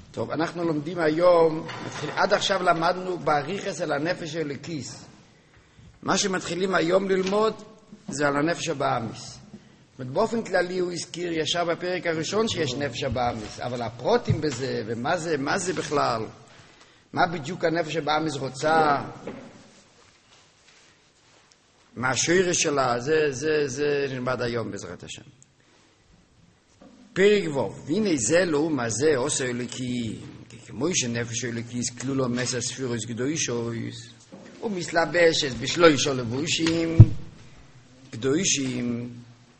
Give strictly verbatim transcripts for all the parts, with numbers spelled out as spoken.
טוב, אנחנו לומדים היום, מתחיל, עד עכשיו למדנו בריחס על הנפש אלוקיס. מה שמתחילים היום ללמוד זה על הנפש הבאמיס. באופן כללי הוא הזכיר ישר בפרק הראשון שיש נפש הבאמיס, אבל הפרוטים בזה, ומה זה, מה זה בכלל, מה בדיוק הנפש הבאמיס רוצה, מה השורש שלה, זה, זה, זה נלמד היום בעזרת השם. פרק ווב, והנה זה לא מה זה עושה אלוקי, כמו שנפש אלוקיס כלולו מסע ספירוס קדושוס, הוא מסלבשת בשלושה לבושים קדושים.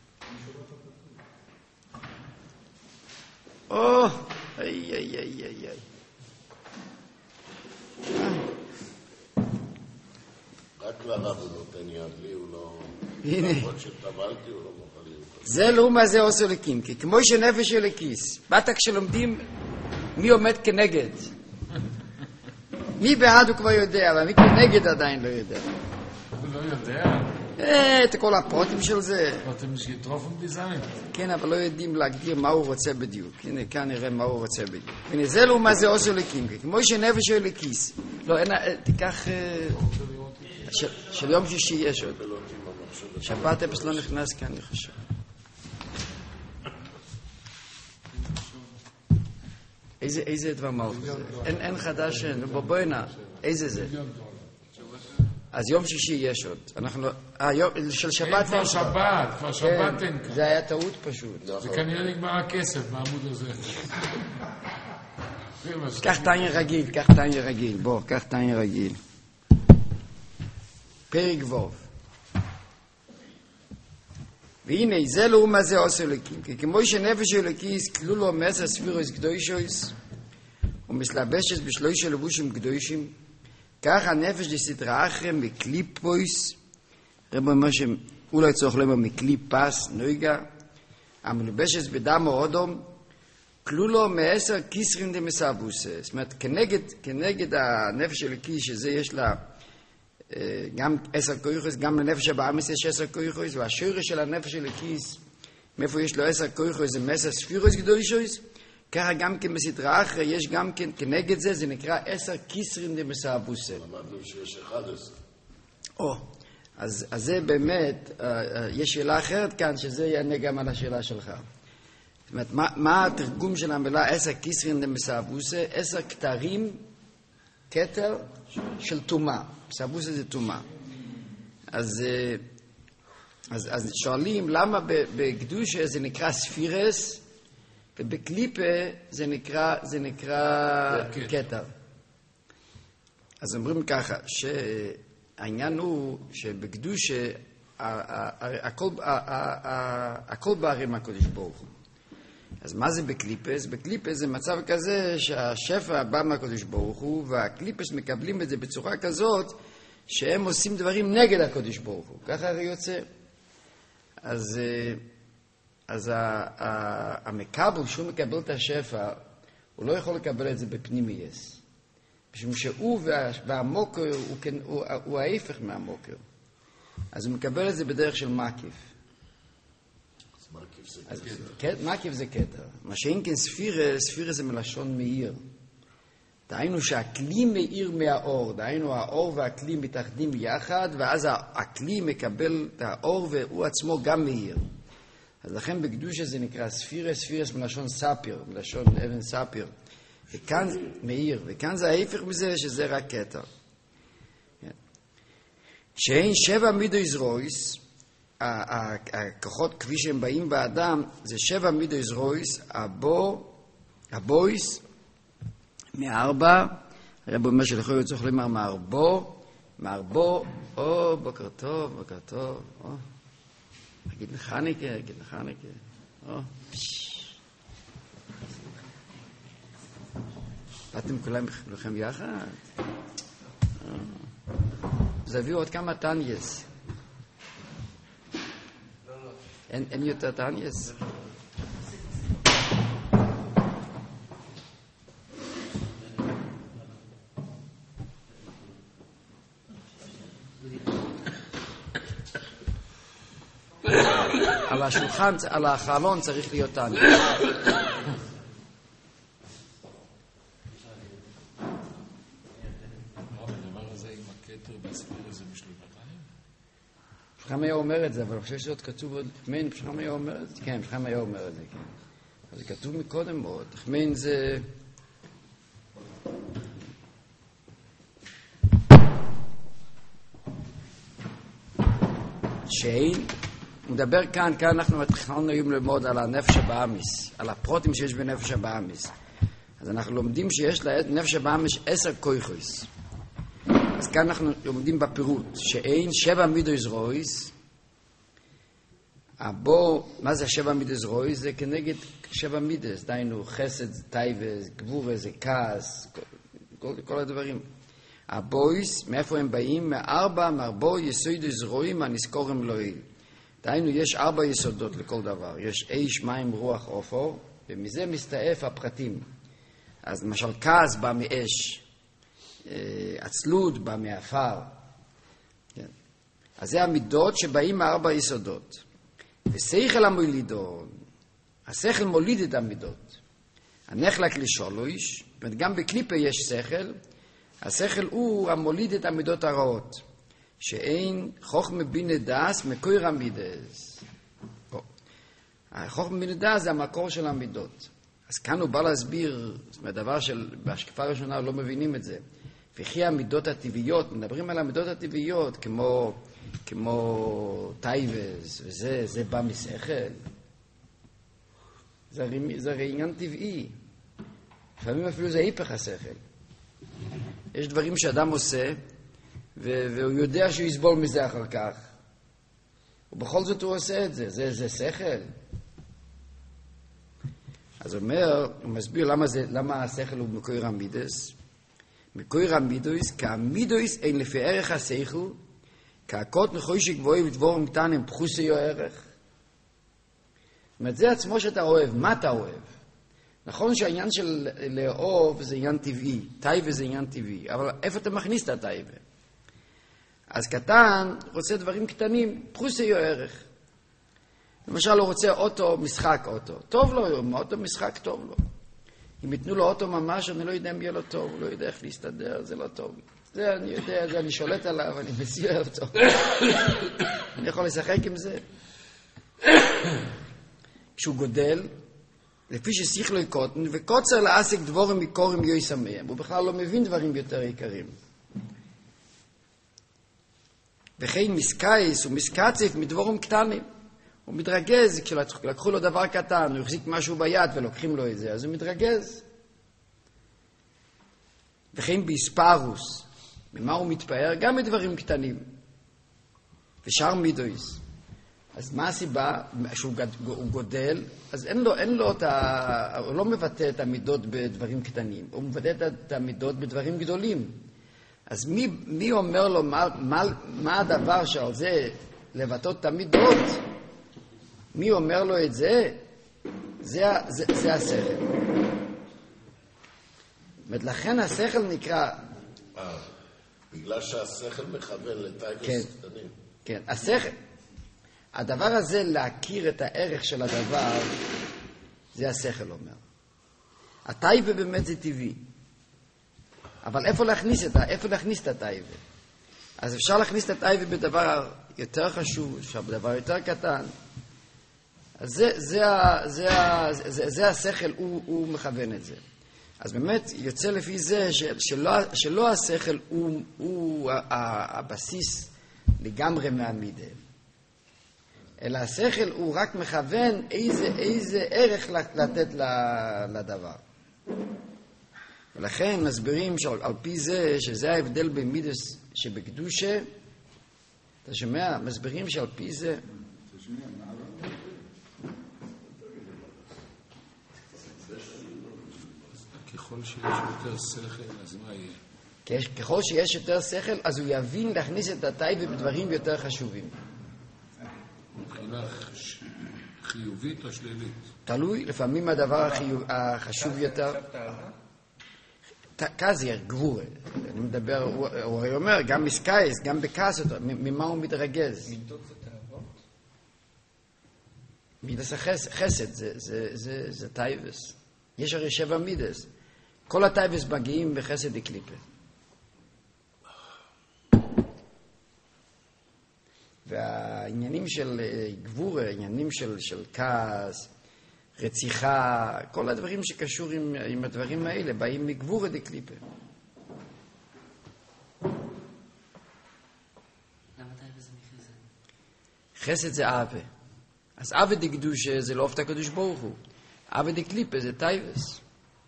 או, איי איי איי איי איי. רק לרב הוא נותן יד לי, הוא לא... הנה. למרות שטבלתי, הוא לא מוכן להיות. זה לא מה זה עושה אלוקים, כי כמו שנפש אלוקיס, בטח כשלומדים מי עומד כנגד. מי בעד הוא כבר יודע, אבל מי כנגד עדיין לא יודע. הוא לא יודע. את כל הפרוטים של זה. פרוטים שגטרופים דיזיין. כן, אבל לא יודעים להגדיר מה הוא רוצה בדיוק. הנה, כאן נראה מה הוא רוצה בדיוק. הנה, זה לא מה זה עושה אלוקים, כמו שנפש אלוקיס. לא, אין, תיקח... של יום שישי יש עוד. שבת אפס לא נכנס כאן, אני חושב. איזה, איזה דבר מלכות זה? אין, אין חדש, בואי נע. איזה זה? אז יום שישי יש עוד. אנחנו, אה, יום, של שבת... אין כבר שבת, כבר שבת אין כאן. זה היה טעות פשוט. זה כנראה נגמר הכסף בעמוד הזה. קח תניה רגיל, קח תניה רגיל. בוא, קח תניה רגיל. פרק ווב. והנה, זה לא מה זה עושה אלוקים. כי כמו שנפש אלוקיס כלולו מסע ספירוס קדושוס, ומסלבשת בשלושה לבושים קדושים, כך הנפש דסתרא אחרא מקליפויס, רב אומר שאולי צריך לומר מקליפס נויגה, המלובשת בדם האודום, כלולו מעשר כיסרין דמסבוסה. זאת אומרת, כנגד, כנגד הנפש אלוקי שזה יש לה גם עשר כויכוס, גם לנפש הבאמיס יש עשר כויכוס, והשורש של הנפש אלוקיס, מאיפה יש לו עשר כויכוס, זה מסע ספירוס קדושוס, ככה גם כן בסדרה אחרת, יש גם כן, כנגד זה, זה נקרא עשר כיסרין דמסבוסה. למדנו שיש אחד עשר. או, אז, אז זה באמת, יש שאלה אחרת כאן, שזה יענה גם על השאלה שלך. זאת אומרת, מה, מה התרגום של המילה עשר כיסרין דמסבוסה? עשר כתרים, כתר של תומה. מסבוסה זה תומה. אז, אז, אז שואלים, למה בקדושה זה נקרא ספירס, ובקליפה זה נקרא, זה נקרא כתר. אז אומרים ככה, שהעניין הוא שבקדושה, הכל, הכל בערי מהקודש ברוך הוא. אז מה זה בקליפס? בקליפס זה מצב כזה שהשפע בא מהקודש ברוך הוא, והקליפס מקבלים את זה בצורה כזאת שהם עושים דברים נגד הקודש ברוך הוא. ככה הרי יוצא. אז, אז המקבל, שהוא מקבל את השפע, הוא לא יכול לקבל את זה בפנימייס. משום שהוא והמוקר הוא, הוא, הוא ההפך מהמוקר. אז הוא מקבל את זה בדרך של מקיף. אז מקיף זה כתר. מה שאין כן ספירה, ספירה זה מלשון מאיר. דהיינו שהכלי מאיר מהאור, דהיינו האור והכלי מתאחדים יחד, ואז הכלי מקבל את האור והוא עצמו גם מאיר. אז לכן בקדושה זה נקרא ספירה, ספירה זה מלשון ספיר, מלשון אבן ספיר. וכאן מאיר, וכאן זה ההפך מזה שזה רק כתר. שאין שבע מידויז רויס, הכוחות כפי שהם באים באדם, זה שבע מידויז רויס, הבו, הבויס, מארבע, הרב אומר שלכל יוצא צריך לומר מארבו, מארבו, או, בוקר טוב, בוקר טוב, או, אגיד לחניקה, אגיד לחניקה, או, פשש. באתם כולם לכם יחד? אז הביאו עוד כמה טניאס. אין, אין יותר טניאס? על השולחן, על החלון צריך להיות טניאס. יותר בהסביר איזה בשלמתיים? פשחם היה אומר את זה, אבל אני חושב שזה עוד כתוב עוד לפני, פשחם היה אומר את זה, כן, פשחם היה אומר את זה, כן. אז זה כתוב מקודם מאוד, תחמין זה... שאין, הוא מדבר כאן, כאן אנחנו התחלנו היום ללמוד על הנפש הבאמיס, על הפרוטים שיש בנפש הבאמיס. אז אנחנו לומדים שיש לנפש הבאמיס עשר כויכויס. אז כאן אנחנו לומדים בפירוט, שאין שבע מידויז רויס, הבו, מה זה שבע מידויז רויס? זה כנגד שבע מידויז, דיינו חסד, טייבס, גבורה, זה כעס, כל, כל הדברים. הבויס, מאיפה הם באים? מארבע, מארבו יסוידויז רואים הנזכורם לועיל. דיינו, יש ארבע יסודות לכל דבר. יש איש, מים, רוח, אופו, ומזה מסתעף הפרטים. אז למשל, כעס בא מאש, עצלות בא מאפר. כן. אז זה המידות שבאים מארבע יסודות. ושכל המולידון, השכל מוליד את המידות. הנחלק לשולויש, גם בקליפה יש שכל, השכל הוא המוליד את המידות הרעות, שאין חוכמה בינה דאס מקור המידס. החוכמה בינה דאס זה המקור של המידות. אז כאן הוא בא להסביר, זאת אומרת, דבר שבהשקפה הראשונה לא מבינים את זה. וכי המידות הטבעיות, מדברים על המידות הטבעיות, כמו, כמו טייבס, וזה, זה בא משכל. זה, זה הרי עניין טבעי. לפעמים אפילו זה היפך השכל. יש דברים שאדם עושה, והוא יודע שהוא יסבול מזה אחר כך. ובכל זאת הוא עושה את זה. זה, זה שכל. אז הוא אומר, הוא מסביר למה, זה, למה השכל הוא מקור המידס. מקור המידויס, כהמידויס אין לפי ערך השכל, כהקות נחוי שגבוהי ודבורם קטנים פחוסי או ערך. זאת אומרת, זה עצמו שאתה אוהב. מה אתה אוהב? נכון שהעניין של לאהוב זה עניין טבעי, טייבה זה עניין טבעי, אבל איפה אתה מכניס את הטייבה? אז קטן רוצה דברים קטנים, פחוסי או ערך. למשל הוא רוצה אוטו, משחק אוטו. טוב לו, אוטו משחק טוב לו. אם יתנו לו אוטו ממש, אני לא יודע אם יהיה לו טוב, הוא לא יודע איך להסתדר, זה לא טוב. זה אני יודע, זה אני שולט עליו, אני מסיע אותו. אני יכול לשחק עם זה. כשהוא גודל, לפי ששיח לו יקוטן, וקוצר לעסק דבורים מקורים יוי סמיים. הוא בכלל לא מבין דברים יותר יקרים. וכן מסקייס ומסקצף מדבורים קטנים. הוא מתרגז, כשלקחו לו דבר קטן, הוא החזיק משהו ביד ולוקחים לו את זה, אז הוא מתרגז. וכן בהספרוס, ממה הוא מתפאר? גם מדברים קטנים. ושאר מידויס. אז מה הסיבה? שהוא גודל, אז אין לו, אין לו את ה... הוא לא מבטא את המידות בדברים קטנים, הוא מבטא את המידות בדברים גדולים. אז מי, מי אומר לו מה, מה, מה הדבר שעל זה לבטא את המידות? מי אומר לו את זה? זה, זה, זה השכל. לכן השכל נקרא... אה, בגלל שהשכל מכוון לטייבס כן, קטנים. כן, השכל. הדבר הזה, להכיר את הערך של הדבר, זה השכל אומר. הטייבה באמת זה טבעי. אבל איפה להכניס את, איפה להכניס את הטייבה? אז אפשר להכניס את הטייבה בדבר יותר חשוב, אפשר בדבר יותר קטן. אז זה, זה, זה, זה, זה, זה השכל, הוא, הוא מכוון את זה. אז באמת יוצא לפי זה שלא, שלא השכל הוא, הוא הבסיס לגמרי מהמידה. אלא השכל הוא רק מכוון איזה, איזה ערך לתת לדבר. ולכן מסבירים שעל פי זה, שזה ההבדל בין מידס שבקדושה, אתה שומע? מסבירים שעל פי זה... ככל שיש יותר שכל, אז מה יהיה? ככל שיש יותר שכל, אז הוא יבין להכניס את הטייבה בדברים יותר חשובים. מבחינה חיובית או שלילית? תלוי, לפעמים הדבר החשוב יותר... כזיר, גבורה. אני מדבר, הוא הרי אומר, גם מסקייס, גם בכעס אותו, ממה הוא מתרגז? מידות זה תאוות? מידס החסד, זה טייבס. יש הרי שבע מידס. כל הטייבס מגיעים בחסד וקליפה. והעניינים של גבורה, העניינים של, של כעס, רציחה, כל הדברים שקשור עם, עם הדברים האלה, באים מגבורה דקליפה. למה טייבה זה מחסד? חסד זה אהבה. אז אהבה דקדושה זה לא אופת הקדוש ברוך הוא. אהבה דקליפה זה טייבס.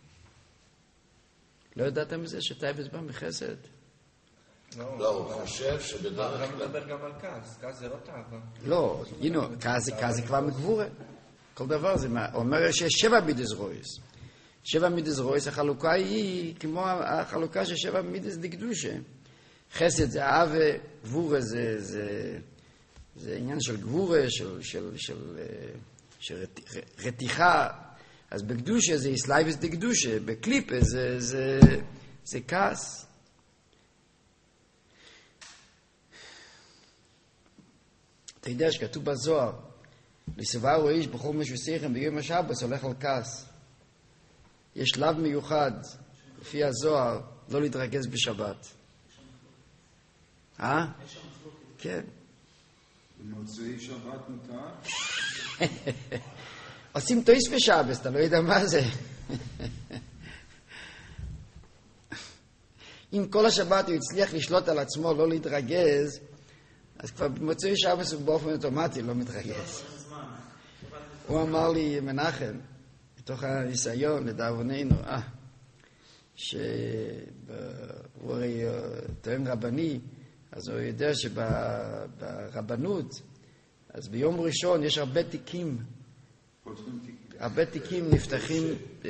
לא ידעתם מזה שטייבס בא מחסד? לא, הוא חושב שבדרך כלל... אתה מדבר גם על כעס, כעס זה לא תאווה. לא, הנה, כעס זה כבר מגבורה. כל דבר זה, הוא אומר שיש שבע מידס רויס. שבע מידס רויס, החלוקה היא כמו החלוקה של שבע מידס דקדושה. חסד זה אהבה, גבורה זה, זה, זה עניין של גבורה, של, של, של, של רתיחה. אז בקדושה זה איסלייבס דקדושה, בקליפה זה, זה, זה כעס. אתה יודע שכתוב בזוהר, לסברו איש בכל משהו שיחם ביום השבס הולך על כעס. יש שלב מיוחד, לפי הזוהר, לא להתרכז בשבת. אה? כן. במוצאי שבת מותר? עושים טויס בשבס, אתה לא יודע מה זה. אם כל השבת הוא הצליח לשלוט על עצמו, לא להתרגז, אז כבר במוצאי שבס הוא באופן אוטומטי לא מתרגז. הוא אמר לי, מנחם, בתוך הניסיון, לדאבוננו, אה, שהוא הרי טוען רבני, אז הוא יודע שברבנות, אז ביום ראשון יש הרבה תיקים, הרבה תיקים נפתחים,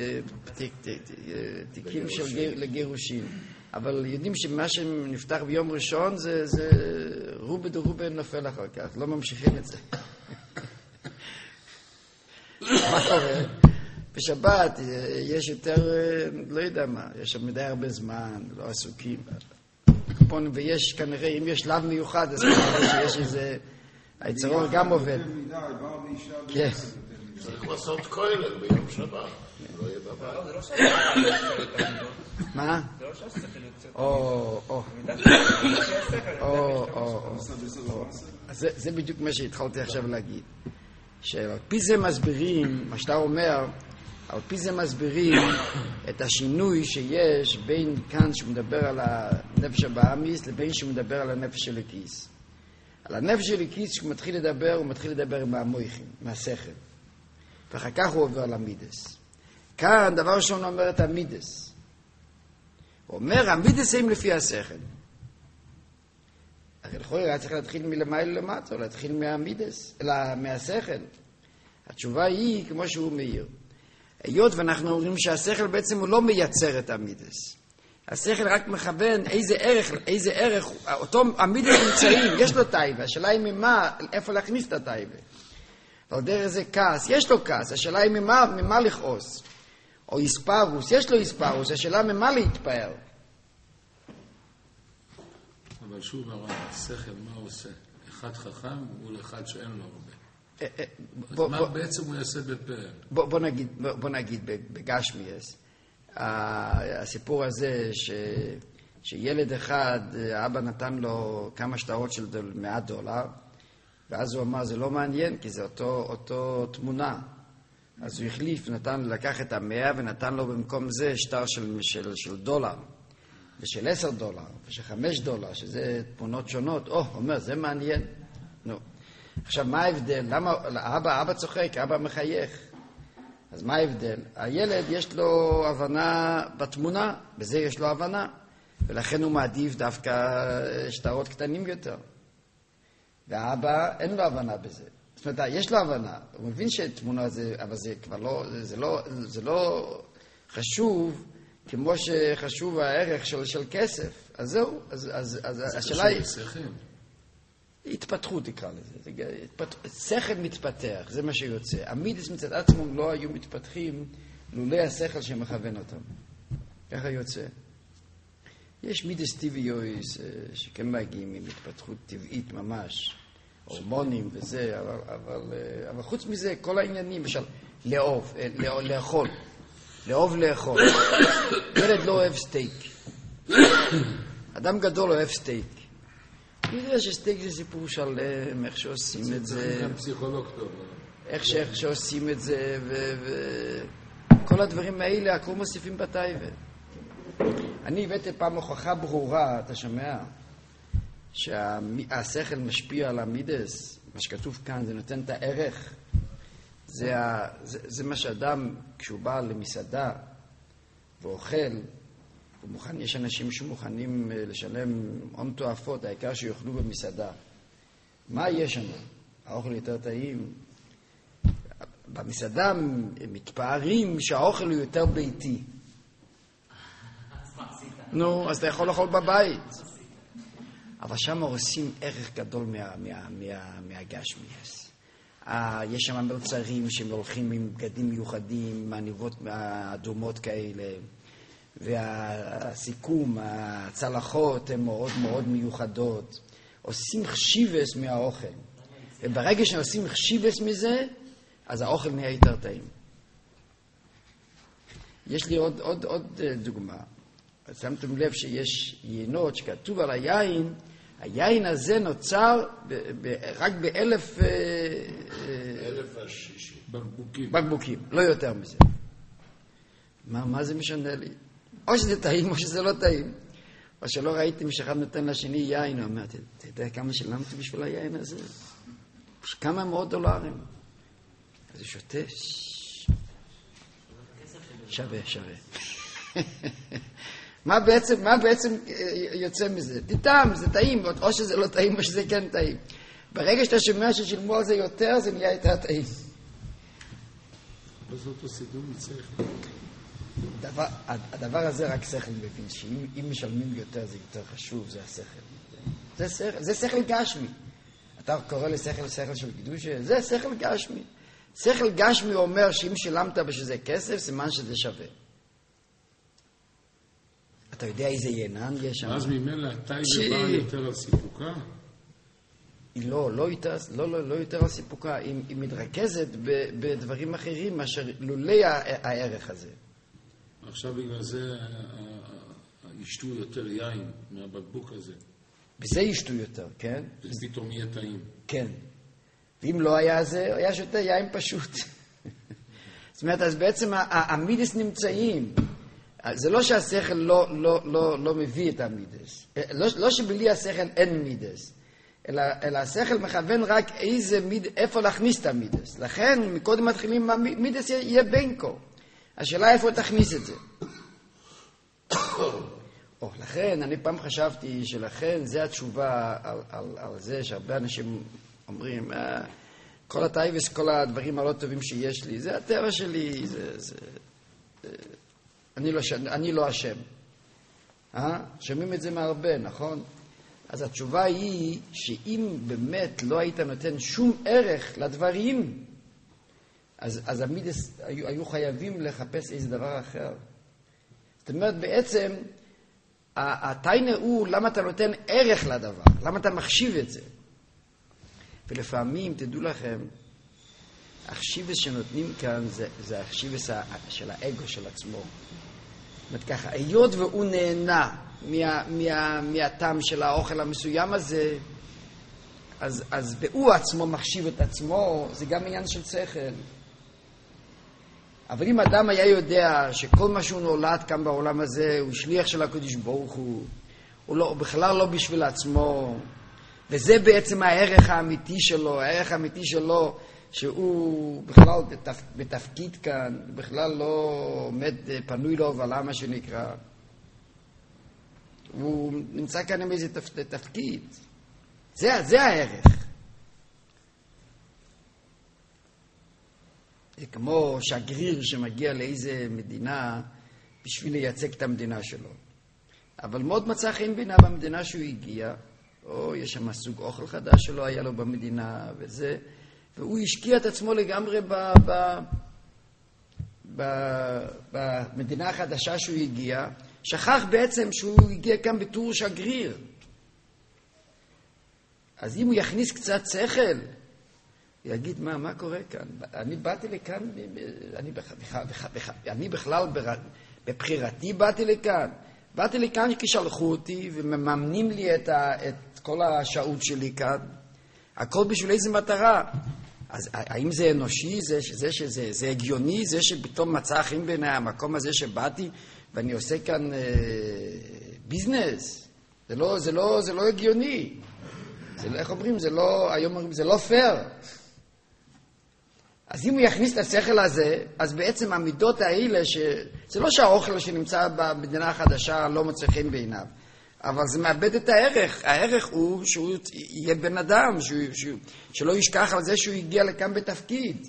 תיקים של לגירושים. אבל יודעים שמה שנפתח ביום ראשון זה, זה רובה דרובה נופל אחר כך, לא ממשיכים את זה. מה קורה? בשבת יש יותר, לא יודע מה, יש שם מדי הרבה זמן, לא עסוקים. ויש כנראה, אם יש שלב מיוחד, אז כנראה שיש איזה, היצרור גם עובד. כן. צריך לעשות כולל ביום שבת. לא יהיה בבית. זה לא ששכל. מה? זה לא ששכל יוצא. או, או. או, או. זה בדיוק מה שהתחלתי עכשיו להגיד. שעל פי זה מסבירים, מה שאתה אומר, על פי זה מסבירים את השינוי שיש בין כאן שהוא מדבר על הנפש הבאמיס לבין שהוא מדבר על הנפש של הכיס. על הנפש של הכיס שהוא מתחיל לדבר, הוא מתחיל לדבר עם המויכים, מהשכל. ואחר כך הוא עובר למידס. כאן דבר ראשון אומר את המידס. הוא אומר, המידס הם לפי השכל. הרי לכל היה צריך להתחיל מלמעלה למטה, או להתחיל מהמידס, אלא מהשכל. התשובה היא כמו שהוא מאיר. היות ואנחנו אומרים שהשכל בעצם הוא לא מייצר את המידס. השכל רק מכוון איזה ערך, איזה ערך, אותו המידס נמצאים, יש לו טייבה, השאלה היא ממה, איפה להכניס את הטייבה. על דרך זה כעס, יש לו כעס, השאלה היא ממה, ממה לכעוס. או איספרוס, יש לו איספרוס, השאלה ממה להתפאר. אבל שוב הרב, השכל מה הוא עושה? אחד חכם מול אחד שאין לו הרבה. אז מה בעצם הוא יעשה בפער? בוא נגיד, בוא נגיד בגשמיאס, הסיפור הזה שילד אחד, האבא נתן לו כמה שטרות של מאה דולר, ואז הוא אמר, זה לא מעניין, כי זה אותו, אותו תמונה. אז הוא החליף, נתן, לקח את המאה ונתן לו במקום זה שטר של, של, של דולר, ושל עשר דולר, ושל חמש דולר, שזה תמונות שונות. או, אומר, זה מעניין. נו. עכשיו, מה ההבדל? למה, האבא, האבא צוחק, האבא מחייך. אז מה ההבדל? הילד יש לו הבנה בתמונה, בזה יש לו הבנה, ולכן הוא מעדיף דווקא שטרות קטנים יותר. והאבא אין לו הבנה בזה. זאת אומרת, יש לו הבנה, הוא מבין שתמונה זה, אבל זה כבר לא, זה, זה לא, זה לא חשוב כמו שחשוב הערך של, של כסף. אז זהו, אז, אז, אז השאלה היא... זה חשוב לשכל. התפתחות תקרא לזה. התפת... שכל מתפתח, זה מה שיוצא. המידס מצד עצמם לא היו מתפתחים לולא השכל שמכוון אותם. ככה יוצא. יש מידס טבעיוס שכן מגיעים עם התפתחות טבעית ממש, הורמונים וזה, אבל, אבל, אבל חוץ מזה, כל העניינים, למשל, לאהוב, לא, לאכול, לאהוב לאכול. ילד לא אוהב סטייק. אדם גדול אוהב סטייק. אני יודע שסטייק זה סיפור שלם, איך שעושים את זה. גם פסיכולוג טוב. איך שעושים את זה, וכל הדברים האלה, הכל מוסיפים בטייבה. אני הבאתי פעם הוכחה ברורה, אתה שומע? שהשכל משפיע על המידס, מה שכתוב כאן, זה נותן את הערך. זה, ה, זה, זה מה שאדם, כשהוא בא למסעדה ואוכל, הוא מוכן, יש אנשים שמוכנים לשלם הון תועפות, העיקר שיאכלו במסעדה. מה יש שם? האוכל יותר טעים. במסעדה הם מתפארים שהאוכל הוא יותר ביתי. נו, אז אתה יכול לאכול בבית. אבל שם עושים ערך גדול מה, מה, מה, מהגשמיאס. יש שם מלצרים שהם הולכים עם בגדים מיוחדים, מעניבות אדומות כאלה, והסיכום, הצלחות הן מאוד מאוד מיוחדות. עושים חשיבס מהאוכל. וברגע שעושים חשיבס מזה, אז האוכל נהיה יותר טעים. יש לי עוד, עוד, עוד דוגמה. שמתם לב שיש יינות שכתוב על היין, היין הזה נוצר ב- ב- רק באלף אלף השישי. בקבוקים. בקבוקים, לא יותר מזה. מה, מה זה משנה לי? או שזה טעים או שזה לא טעים. או שלא ראיתי שאחד נותן לשני יין, הוא אומר, אתה יודע כמה שילמתי בשביל היין הזה? כמה מאות דולרים. אז הוא שותה. שווה, שווה. מה בעצם, מה בעצם יוצא מזה? תטעם, זה טעים, או שזה לא טעים או שזה כן טעים. ברגע שאתה שומע ששילמו על זה יותר, זה נהיה יותר טעים. לא זאת הסידור מצליח. דבר, הדבר הזה רק שכל מבין, שאם משלמים יותר זה יותר חשוב, זה השכל. זה שכל, זה שכל גשמי. אתה קורא לשכל שכל של קדושה, זה שכל גשמי. שכל גשמי אומר שאם שילמת בשביל כסף, סימן שזה שווה. אתה יודע איזה ינן יש שם? אז ממילא הטייבה באה יותר על סיפוקה? היא לא, לא יותר, לא, לא, לא יותר על סיפוקה. היא, היא מתרכזת ב, בדברים אחרים מאשר לולי הערך הזה. עכשיו בגלל זה ישתו יותר יין מהבקבוק הזה. בזה ישתו יותר, כן? זה פתאום יהיה טעים. כן. ואם לא היה זה, היה שותה יין פשוט. זאת אומרת, אז בעצם המידס נמצאים. זה לא שהשכל לא, לא, לא, לא מביא את המידס. לא, לא שבלי השכל אין מידס. אלא, אלא השכל מכוון רק איזה מיד, איפה להכניס את המידס. לכן, מקודם מתחילים, מידס יהיה בינקו. השאלה איפה תכניס את זה. או, לכן, אני פעם חשבתי שלכן זה התשובה על, על, על זה שהרבה אנשים אומרים, אה, כל הטייבס, כל הדברים הלא טובים שיש לי, זה הטבע שלי, זה, זה, זה, אני לא, אני לא אשם. אה? שומעים את זה מהרבה, נכון? אז התשובה היא שאם באמת לא היית נותן שום ערך לדברים, אז, אז המידס היו, היו חייבים לחפש איזה דבר אחר. זאת אומרת, בעצם, הטיינה הוא למה אתה נותן ערך לדבר, למה אתה מחשיב את זה. ולפעמים, תדעו לכם, החשיבס שנותנים כאן זה, זה החשיבס של האגו של עצמו. זאת אומרת ככה, היות והוא נהנה מה, מה, מהטעם של האוכל המסוים הזה, אז, אז והוא עצמו מחשיב את עצמו, זה גם עניין של שכל. אבל אם אדם היה יודע שכל מה שהוא נולד כאן בעולם הזה הוא שליח של הקדוש ברוך הוא, הוא, לא, הוא בכלל לא בשביל עצמו, וזה בעצם הערך האמיתי שלו, הערך האמיתי שלו שהוא בכלל בתפ, בתפקיד כאן, בכלל לא עומד פנוי לו ובלה מה שנקרא. הוא נמצא כאן עם איזה תפ, תפקיד. זה, זה הערך. זה כמו שגריר שמגיע לאיזה מדינה בשביל לייצג את המדינה שלו. אבל מאוד מצא חן בינה במדינה שהוא הגיע, או יש שם סוג אוכל חדש שלא היה לו במדינה וזה, והוא השקיע את עצמו לגמרי ב, ב, ב, במדינה החדשה שהוא הגיע, שכח בעצם שהוא הגיע כאן בתור שגריר. אז אם הוא יכניס קצת שכל, יגיד, מה, מה קורה כאן? אני באתי לכאן, אני בכלל, אני בכלל בבחירתי באתי לכאן. באתי לי כאן כי שלחו אותי ומממנים לי את, ה, את כל השעות שלי כאן. הכל בשביל איזה מטרה. אז האם זה אנושי, זה, זה, זה, זה הגיוני, זה שפתאום מצא חן בעיני המקום הזה שבאתי ואני עושה כאן אה, ביזנס? זה לא, זה לא, זה לא הגיוני. זה לא, איך אומרים? זה לא, היום אומרים, זה לא פייר. אז אם הוא יכניס את השכל הזה, אז בעצם המידות האלה, ש... זה לא שהאוכל שנמצא במדינה החדשה לא מוצא חן בעיניו, אבל זה מאבד את הערך. הערך הוא שהוא יהיה בן אדם, שהוא, שהוא, שלא ישכח על זה שהוא הגיע לכאן בתפקיד.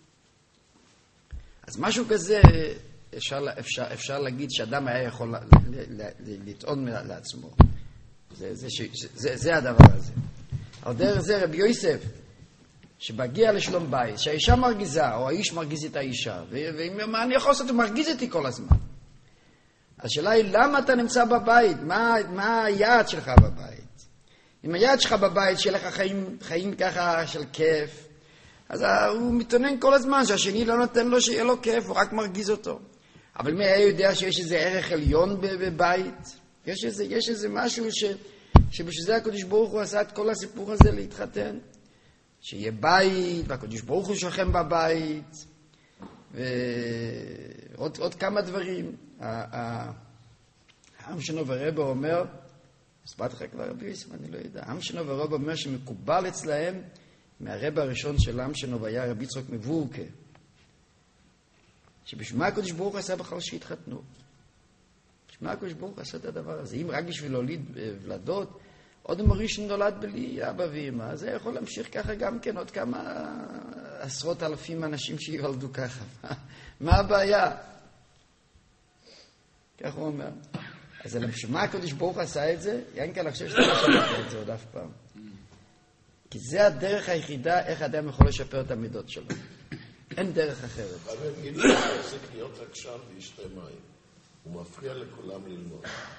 אז משהו כזה, אפשר, אפשר, אפשר להגיד שאדם היה יכול לטעון לעצמו. זה, זה, זה, זה, זה הדבר הזה. על דרך זה רבי יוסף, שבגיע לשלום בית, שהאישה מרגיזה, או האיש מרגיז את האישה, ומה אני יכול לעשות? הוא מרגיז אותי כל הזמן. השאלה היא, למה אתה נמצא בבית? מה, מה היעד שלך בבית? אם היעד שלך בבית, שיהיה לך חיים, חיים ככה של כיף, אז הוא מתעונן כל הזמן, שהשני לא נותן לו שיהיה לו כיף, הוא רק מרגיז אותו. אבל מי היה יודע שיש איזה ערך עליון בבית? יש איזה, יש איזה משהו ש, שבשביל זה הקדוש ברוך הוא עשה את כל הסיפור הזה להתחתן. שיהיה בית, והקדוש ברוך הוא שוכן בבית, ועוד עוד כמה דברים. העם שנו ורבא אומר, הסברתי לך כבר רבי יוסף, אני לא יודע, העם שנו ורבא אומר שמקובל אצלהם, מהרבא הראשון של העם שנו והיה רבי יצחק מבורקה, שבשביל מה הקדוש ברוך הוא עשה בכלל שהתחתנו? בשביל מה הקדוש ברוך הוא עשה את הדבר הזה? אם רק בשביל להוליד ולדות, עוד מראשון נולד בלי אבא ואמא, זה יכול להמשיך ככה גם כן, עוד כמה עשרות אלפים אנשים שיולדו ככה. מה הבעיה? כך הוא אומר. אז בשביל מה הקדוש ברוך עשה את זה? ינקה, אני חושב שאתה לא שמעת את זה עוד אף פעם. כי זה הדרך היחידה איך אדם יכול לשפר את המידות שלו. אין דרך אחרת. אבל גיל צריך להיות רק שם וישתה מים. הוא מפריע לכולם ללמוד.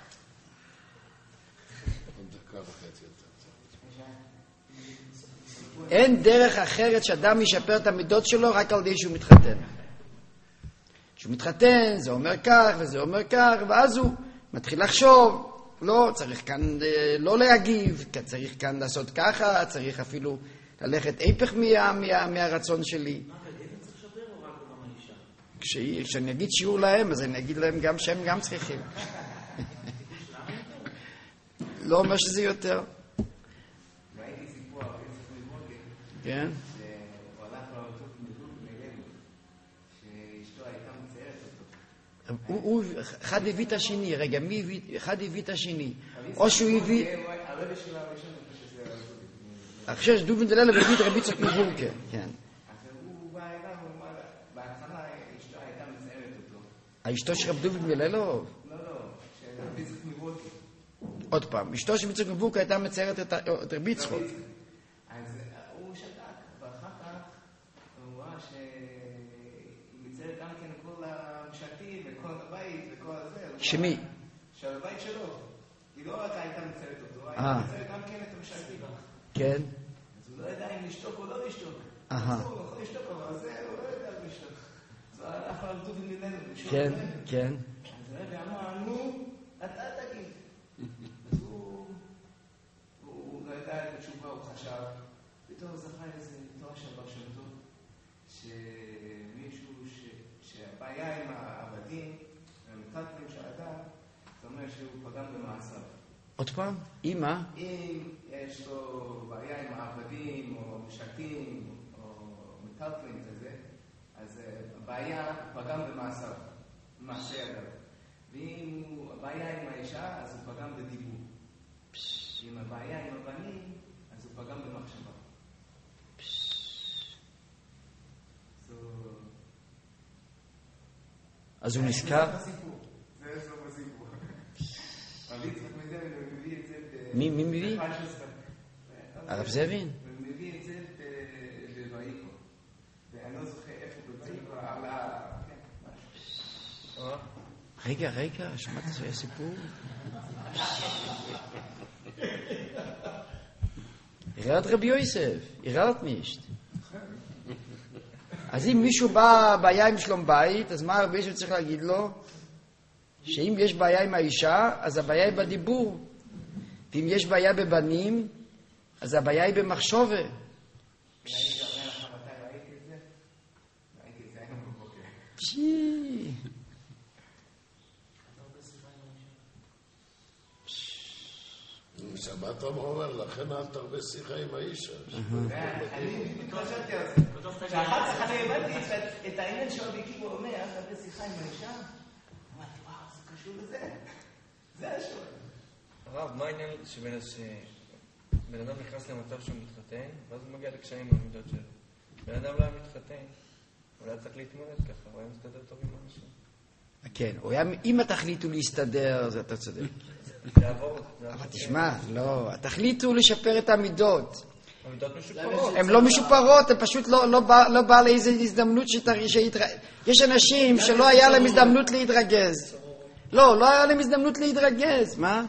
אין דרך אחרת שאדם ישפר את המידות שלו רק על ידי שהוא מתחתן. כשהוא מתחתן זה אומר כך וזה אומר כך, ואז הוא מתחיל לחשוב, לא, צריך כאן לא להגיב, צריך כאן לעשות ככה, צריך אפילו ללכת היפך מה, מה, מהרצון שלי. מה, הגבר צריך לשפר או רק עולם האישה? כשאני אגיד שיעור להם, אז אני אגיד להם גם שהם גם צריכים. לא אומר שזה יותר. ראיתי סיפור, אבל צריך ללמוד לי. כן? שהוא הלך לאותו מזוג מגלו, שאשתו הייתה מציירת אותו. הוא, אחד הביא את השני, רגע, מי הביא, אחד הביא את השני. או שהוא הביא... הרבי שלה הראשון, שזה... עכשיו שדובן דללה והביא את רבי יצחק מבורקה. כן. אז הוא בא אליו, הוא אמר, בהתחלה אשתו הייתה מציירת אותו. האשתו של רבי דובן דללה? לא, לא, של רבי יצחק מבורקה. עוד פעם, אשתו של רבי יצחק מבורקה הייתה מציירת את רבי יצחק. אז הוא שתק, ואחר כך הוא ראה שהיא מציירת גם כן כל המשרתים וכל הבית וכל הזה. שמי? של הבית שלו. היא לא רק הייתה מציירת אותו, הייתה מציירת גם כן את המשרתים. כן. אז הוא לא ידע אם לשתוק או לא לשתוק. אהה. הוא יכול לשתוק, אבל זה הוא לא ידע לשתוק. אז הוא הלך על דובין ממנו. כן, כן. אז הרבי אמר, נו, אתה תגיד. אז הוא לא ידע את התשובה, הוא חשב. פתאום הוא זכה איזה תואר של בר שם טוב, שמישהו, שהבעיה עם העבדים, המטלטלים של האדם, זאת אומרת שהוא פגם במעשיו. עוד פעם? אמא? אם יש לו בעיה עם העבדים, או משרתים, או מטלטלים כזה, אז הבעיה הוא פגם במעשיו, במעשי אדם. ואם הבעיה עם האישה, אז הוא פגם בדיבור. ואם הבעיה עם הבנים, אז הוא פגם במחשבה. אז הוא נזכר? זה סוף הסיפור. רבי יצחק מזה, הוא מביא את זה... מי מביא? הרב זאבין? הוא מביא את זה בויקו. ואני לא זוכר איפה בויקו, על ה... רגע, רגע, שמעת שהיה סיפור? יראת רבי יוסף, יראת נישט. אז אם מישהו בא בעיה עם שלום בית, אז מה רבי יוסף צריך להגיד לו? שאם יש בעיה עם האישה, אז הבעיה היא בדיבור. ואם יש בעיה בבנים, אז הבעיה היא במחשבה. פשי. שמעת מה אומר? לכן אל תרבה שיחה עם האישה. אני מתרשמתי על זה. שאחר כך אני הבנתי את העניין שעוד הקיבו אומר, אל תרבה שיחה עם האישה. אמרתי, וואו, זה קשור לזה. זה השור. הרב, מה העניין שבן אדם נכנס למצב שהוא מתחתן, ואז הוא מגיע לקשיים במידות שלו. בן אדם לא היה מתחתן, הוא היה צריך להתמודד ככה, הוא היה מסתדר טוב עם אנשים. כן, אם התכלית הוא להסתדר, אז אתה צודק. אבל תשמע, לא, התכלית הוא לשפר את המידות. המידות משופרות. הן לא משופרות, הן פשוט לא בא לאיזו הזדמנות שיתרגז. יש אנשים שלא היה להם הזדמנות להתרגז. לא, לא היה להם הזדמנות להתרגז, מה?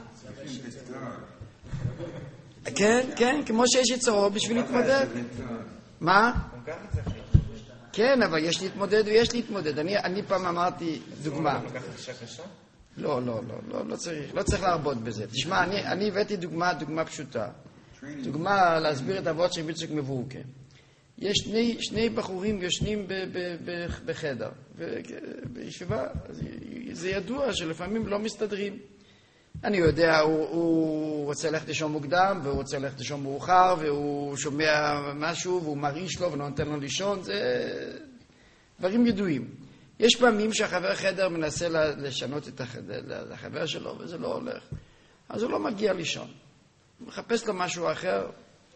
כן, כן, כמו שיש יצרו בשביל להתמודד. מה? כן, אבל יש להתמודד ויש להתמודד. אני פעם אמרתי דוגמה. לא, לא, לא, לא, לא צריך, לא צריך להרבות בזה. תשמע, אני, אני הבאתי דוגמה, דוגמה פשוטה. דוגמה להסביר את אבות שביצוק מבורקה. יש שני, שני בחורים יושנים ב, ב, ב, בחדר, בישיבה, זה ידוע שלפעמים לא מסתדרים. אני יודע, הוא, הוא רוצה ללכת לישון מוקדם, והוא רוצה ללכת לישון מאוחר, והוא שומע משהו, והוא מרעיש לו ולא נותן לו לישון, זה דברים ידועים. יש פעמים שהחבר חדר מנסה לשנות את החדר, לחבר שלו, וזה לא הולך. אז הוא לא מגיע לישון. הוא מחפש לו משהו אחר.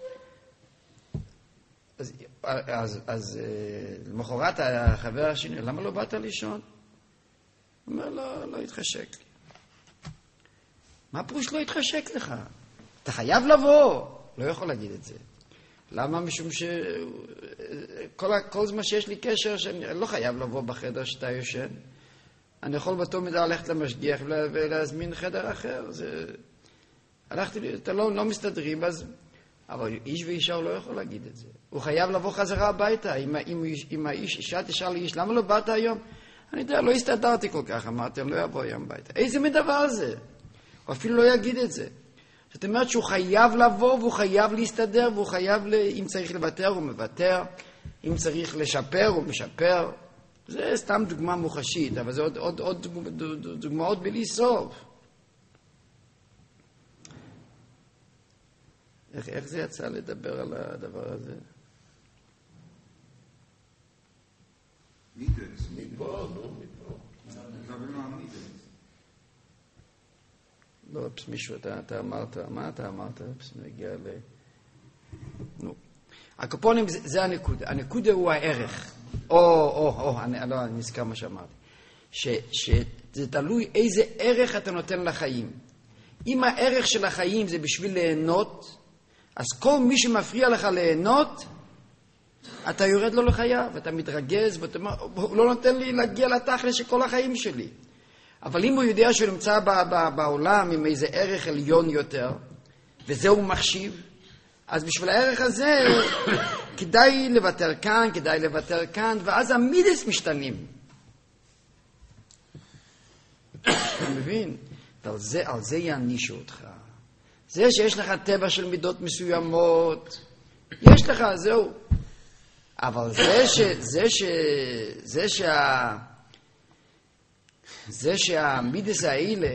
אז, אז, אז למחרת החבר השני, למה לא באת לישון? הוא אומר, לא, לא התחשק לי. מה פירוש לא התחשק לך? אתה חייב לבוא. לא יכול להגיד את זה. למה? משום שכל כל זמן שיש לי קשר, שאני לא חייב לבוא בחדר שאתה יושן. אני יכול באותו מידה ללכת למשגיח ולהזמין חדר אחר. זה... הלכתי, אתה לא, לא מסתדרים, אז... אבל איש ואישה הוא לא יכול להגיד את זה. הוא חייב לבוא חזרה הביתה. אם, אם, אם האיש, אישה תשאל לאיש, למה לא באת היום? אני יודע, לא הסתדרתי כל כך, אמרתי, אני לא אבוא היום הביתה. איזה מדבר זה? הוא אפילו לא יגיד את זה. זאת אומרת שהוא חייב לבוא, והוא חייב להסתדר, והוא חייב, ל... אם צריך לוותר, הוא מוותר, אם צריך לשפר, הוא משפר. זה סתם דוגמה מוחשית, אבל זה עוד, עוד, עוד דוגמאות בלי סוף. איך, איך זה יצא לדבר על הדבר הזה? מידס. מפה, לא מפה. לא, מישהו, אתה, אתה אמרת, מה אתה אמרת? נגיע ל... נו. הקופונים זה, זה הנקודה. הנקודה הוא הערך. או, או, או, אני, לא, אני נזכר מה שאמרתי. ש, שזה תלוי איזה ערך אתה נותן לחיים. אם הערך של החיים זה בשביל ליהנות, אז כל מי שמפריע לך ליהנות, אתה יורד לו לחייו, אתה מתרגז, ואתה אומר, הוא לא נותן לי להגיע לתכל'ס של כל החיים שלי. אבל אם הוא יודע שהוא נמצא בעולם עם איזה ערך עליון יותר, וזה הוא מחשיב, אז בשביל הערך הזה כדאי לוותר כאן, כדאי לוותר כאן, ואז המידס משתנים. אתה מבין? ועל זה, על זה יענישו אותך. זה שיש לך טבע של מידות מסוימות, יש לך, זהו. אבל זה ש... זה ש... זה שה... זה שהמידס האלה,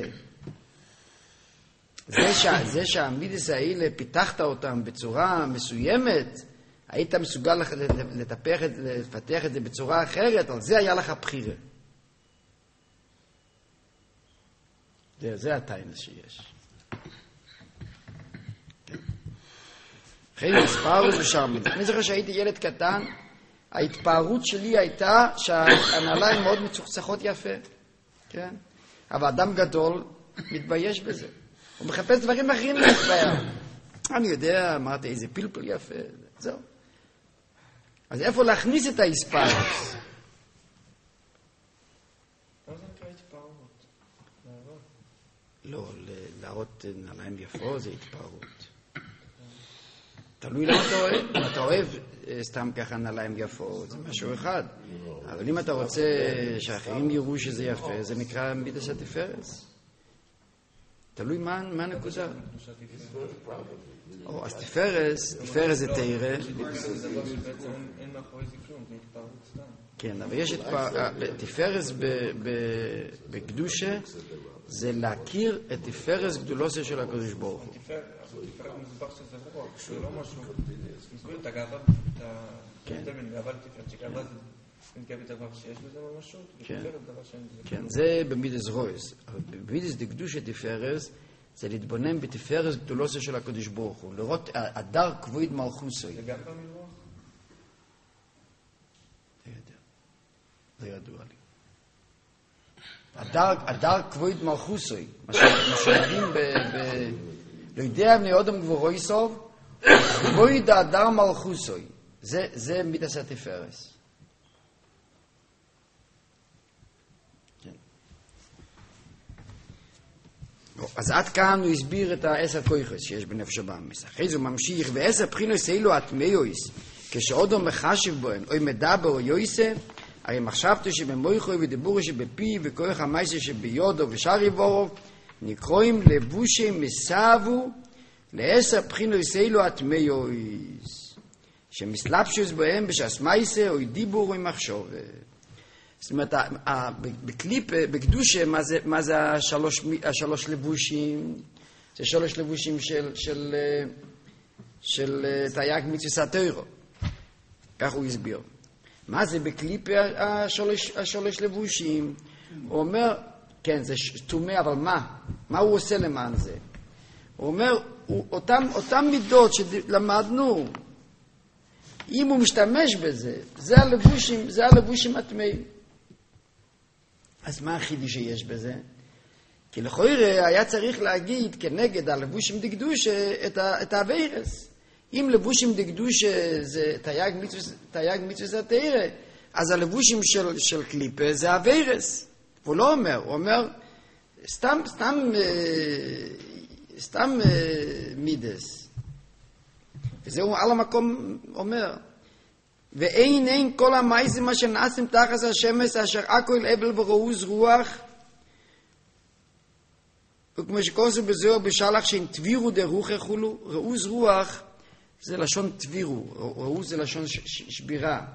זה, שה, זה שהמידס האלה פיתחת אותם בצורה מסוימת, היית מסוגל לטפח את, לפתח את זה בצורה אחרת, על זה היה לך בחירה. זה, זה הטיינס שיש. אחרי הספרות ושם. אני זוכר שהייתי ילד קטן, ההתפארות שלי הייתה שהנעליים מאוד מצוחצחות יפה. כן? אבל אדם גדול מתבייש בזה. הוא מחפש דברים אחרים להתפאר. אני יודע, אמרתי, איזה פלפל יפה. זהו. אז איפה להכניס את ההספרות? מה זה נקרא התפארות? לא, להראות נעליים יפות זה התפארות. תלוי למה אתה אוהב. אם אתה אוהב סתם ככה נעליים יפות, זה משהו אחד. אבל אם אתה רוצה שאחרים יראו שזה יפה, זה נקרא מידס התפארס. תלוי מה הנקודה. או, אז תפארס, תפארס זה תאירה. זה דבר שבעצם אין מאחורי זה כלום, זה התפארות סתם. כן, אבל יש את תפארס בקדושה, זה להכיר את תפארס גדולוסיה של הקדוש ברוך הוא. תפארת מזבח שזה רוח, זה לא משהו. מסביר את הגאווה, את הגאווה לתפארת, שגאווה זה מתגבי דבר שיש בזה ממשות, ותפארת דבר שאין בזה. כן, זה במידס רויס. אבל במידס דקדושה תפארס, זה להתבונן בתפארס גדולוסיה של הקדוש ברוך הוא, לראות הדר כבוד מלכוסוי. זה גם בא מרוח? לא ידוע לי. הדר כבוד מלכוסוי, מה שאומרים ב... לא יודע בני אודם גבורוי סוב, כבוד הדר מלכוסוי. זה מידס התפארס. אז עד כאן הוא הסביר את העשר כויכס שיש בנפש הבאמיס. אחרי זה הוא ממשיך, ועשר בחינוס אלו התמיוס, כשעודו מחשב בוהן, או מדבר או יויסה, הרי מחשבתו שבמויכוי ודיבורו שבפי וכוח המייסה שביודו ושאר יבורו, נקרואים לבושי מסעבו לעשר בחינוס אלו התמיוס, שמסלבשוס בהם בשעס מייסה או דיבור או מחשוב. זאת אומרת, בקליפ, בקדושה, מה זה, מה זה השלוש, השלוש לבושים? זה שלוש לבושים של, של, של תייג מצוות התורה. כך הוא הסביר. מה זה בקליפ השלוש, השלוש לבושים? הוא אומר, כן, זה תומא, אבל מה? מה הוא עושה למען זה? הוא אומר, הוא, אותם, אותם מידות שלמדנו, אם הוא משתמש בזה, זה הלבושים, זה הלבושים הטמאים. אז מה החידוש שיש בזה? כי לכאורה היה צריך להגיד כנגד הלבושים דקדושה את, את האווירס. אם לבושים דקדושה זה תייג מצווה התאירה, אז הלבושים של, של קליפה זה האווירס. הוא לא אומר, הוא אומר סתם, סתם, סתם מידס. וזהו על המקום אומר, ואין אין כל המייסים אשר נעשים תחת השמש אשר הכל אבל ורעוז רוח, וכמו שכוסו בזוהר בשלח שאין תבירו דרוח יחולו, רעוז רוח זה לשון תבירו, רעוז זה לשון שבירה,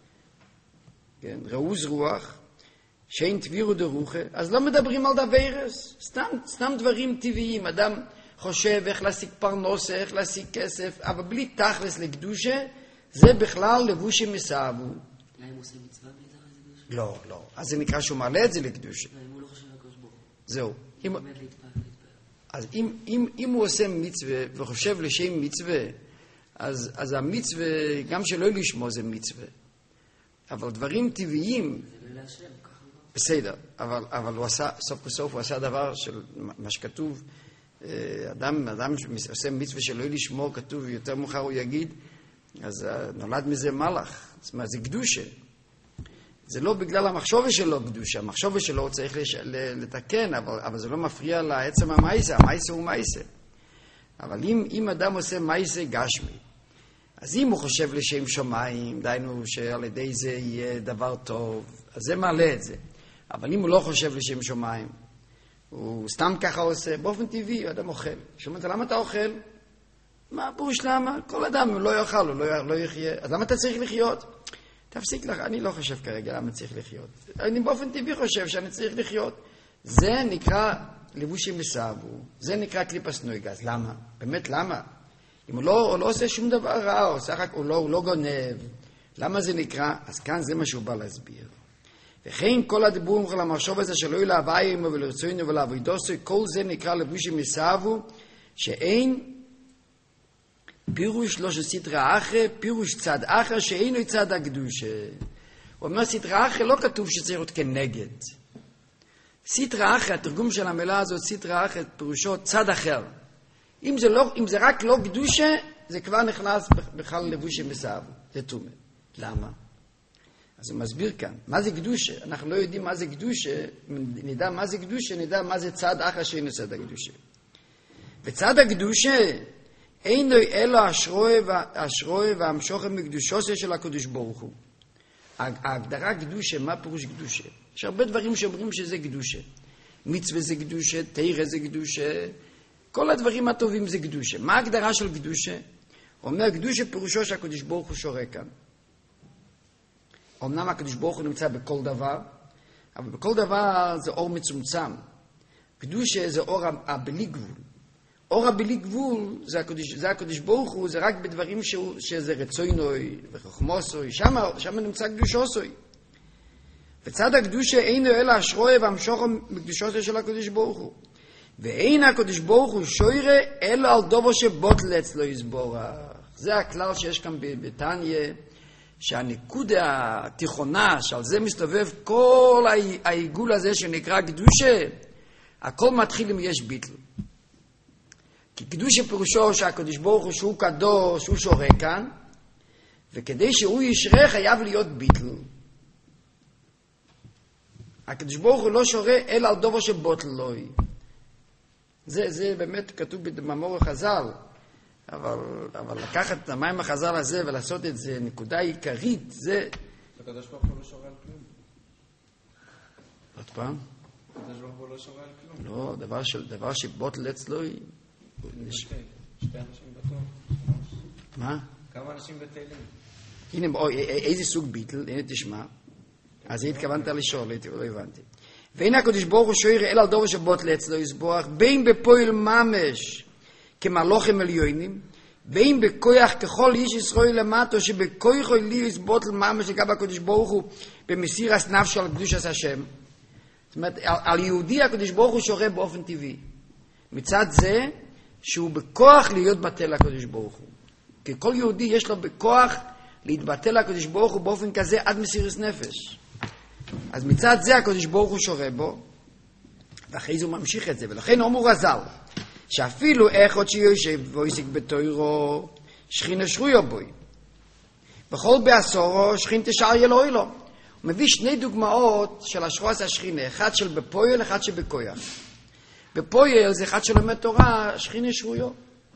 כן, רעוז רוח שאין תבירו דרוח, אז לא מדברים על דביירס, סתם, סתם דברים טבעיים, אדם חושב איך להשיג פרנוס, איך להשיג כסף, אבל בלי תכלס לקדושה, זה בכלל לבושי מסעבו. אולי הוא עושה מצווה בלי דבר איזה קדושה? לא, לא. אז זה נקרא שהוא מעלה את זה לקדושה. לא, אם הוא לא חושב על הקדוש ברוך הוא. זהו. אם, הוא עומד להתפעל, להתפעל. אז אם, אם, אם הוא עושה מצווה וחושב לשם מצווה, אז, אז המצווה, גם שלא לשמו זה מצווה. אבל דברים טבעיים... זה לא להשם, ככה הוא לא. בסדר, אבל, אבל הוא עשה, סוף כסוף הוא עשה דבר של מה שכתוב, אדם, אדם שעושה מצווה שלא לשמו, כתוב יותר מאוחר הוא יגיד, אז נולד מזה מלאך, זאת אומרת, זה קדושה. זה לא בגלל המחשבה שלו קדושה, המחשבה שלו הוא צריך לש... לתקן, אבל, אבל זה לא מפריע לעצם המייסה, המייסה הוא מייסה. אבל אם, אם אדם עושה מייסה גשמי, אז אם הוא חושב לשם שמיים, דיינו שעל ידי זה יהיה דבר טוב, אז זה מעלה את זה. אבל אם הוא לא חושב לשם שמיים, הוא סתם ככה עושה, באופן טבעי, אדם אוכל. שומעת, למה אתה אוכל? מה פירוש למה? כל אדם לא יאכל, הוא לא, לא יחיה. אז למה אתה צריך לחיות? תפסיק לך, אני לא חושב כרגע למה צריך לחיות. אני באופן טבעי חושב שאני צריך לחיות. זה נקרא לבושים מסעבו, זה נקרא קליפס נויגס. למה? באמת למה? אם הוא לא, הוא לא עושה שום דבר רע, הוא, שחק, הוא, לא, הוא לא גונב. למה זה נקרא? אז כאן זה מה שהוא בא להסביר. וכן כל הדיבורים של המחשוב הזה שלא להוויים ולרצוינו ולעבודוסו, כל זה נקרא לבושים מסעבו, שאין פירוש לא שסתרא אחרא, פירוש צד אחר שאינו צד הקדושה. הוא אומר סתרא אחרא לא כתוב שצריך להיות כנגד. סתרא אחרא, התרגום של המילה הזאת, סתרא אחרא, פירושו צד אחר. אם זה, לא, אם זה רק לא קדושה, זה כבר נכנס בכלל לבושים מסעבו. זה טומאה. למה? אז הוא מסביר כאן, מה זה קדושה? אנחנו לא יודעים מה זה קדושה, נדע מה זה קדושה, נדע מה זה צד אחר שאינו צד הקדושה. וצד הקדושה, אינו אלא השרוי והמשוכם מקדושו של הקדוש ברוך הוא. ההגדרה קדושה, מה פירוש קדושה? יש הרבה דברים שאומרים שזה קדושה. מצווה זה קדושה, תורה זה קדושה, כל הדברים הטובים זה קדושה. מה ההגדרה של קדושה? אומר קדושה פירושו שהקדוש ברוך הוא שורה כאן. אמנם הקדוש ברוך הוא נמצא בכל דבר, אבל בכל דבר זה אור מצומצם. קדושה זה אור הבלי גבול. אור הבלי גבול זה הקדוש, זה הקדוש ברוך הוא, זה רק בדברים שהוא, שזה רצוינוי וחוכמוסוי, שם, שם נמצא קדושוסוי. וצד הקדושה אינו אלא השרוי והמשוך מקדושוסוי של הקדוש ברוך הוא. ואין הקדוש ברוך הוא שוירה אלא על דובו שבוטל אצלו יסבורך. זה הכלל שיש כאן בתניא, שהנקודה התיכונה שעל זה מסתובב כל העיגול הזה שנקרא קדושה, הכל מתחיל אם יש ביטל. כי קדושה פירושו שהקדוש ברוך הוא שהוא קדוש, שהוא שורה כאן, וכדי שהוא ישרה חייב להיות ביטל. הקדוש ברוך הוא לא שורה אלא על דובו שבוטל לוי. זה, זה באמת כתוב במאמר החז"ל, אבל, אבל לקחת את המים החז"ל הזה ולעשות את זה נקודה עיקרית, זה... הקדוש ברוך הוא לא שורה על כלום. עוד פעם? הקדוש ברוך הוא לא שורה על כלום. לא, דבר, של, דבר שבוטל אצלו... שתי, שתי אנשים בטוח. מה? כמה אנשים בתהילים? הנה, או, איזה סוג ביטל? הנה תשמע. אז התכוונת לשאול, לא הבנתי. ואין הקדוש ברוך הוא שוער אלא על דובו שבוטל אצלו יסבורך, בין בפועל ממש כמלוכים עליונים, בין בכוח ככל איש ישראל למטו, שבכוח לי יסבוטל ממש לגבי הקדוש ברוך הוא במסיר נפשו על קדושת השם. זאת אומרת, על, על יהודי הקדוש ברוך הוא שורה באופן טבעי. מצד זה שהוא בכוח להיות בטל לקדוש ברוך הוא. כי כל יהודי יש לו בכוח להתבטל לקדוש ברוך הוא באופן כזה עד מסירת נפש. אז מצד זה הקדוש ברוך הוא שורה בו, ואחרי זה הוא ממשיך את זה. ולכן אומר רז"ל, שאפילו אחד שיושב ועוסק בתוירו, שכינה שרויה בוי. בכל בעשורו, שכין תשאר ילוי לו. הוא מביא שני דוגמאות של השרוס השכינה, אחד של בפועל, אחד של בכוח. בפועל זה אחד שלומד תורה, שכינה שרויה.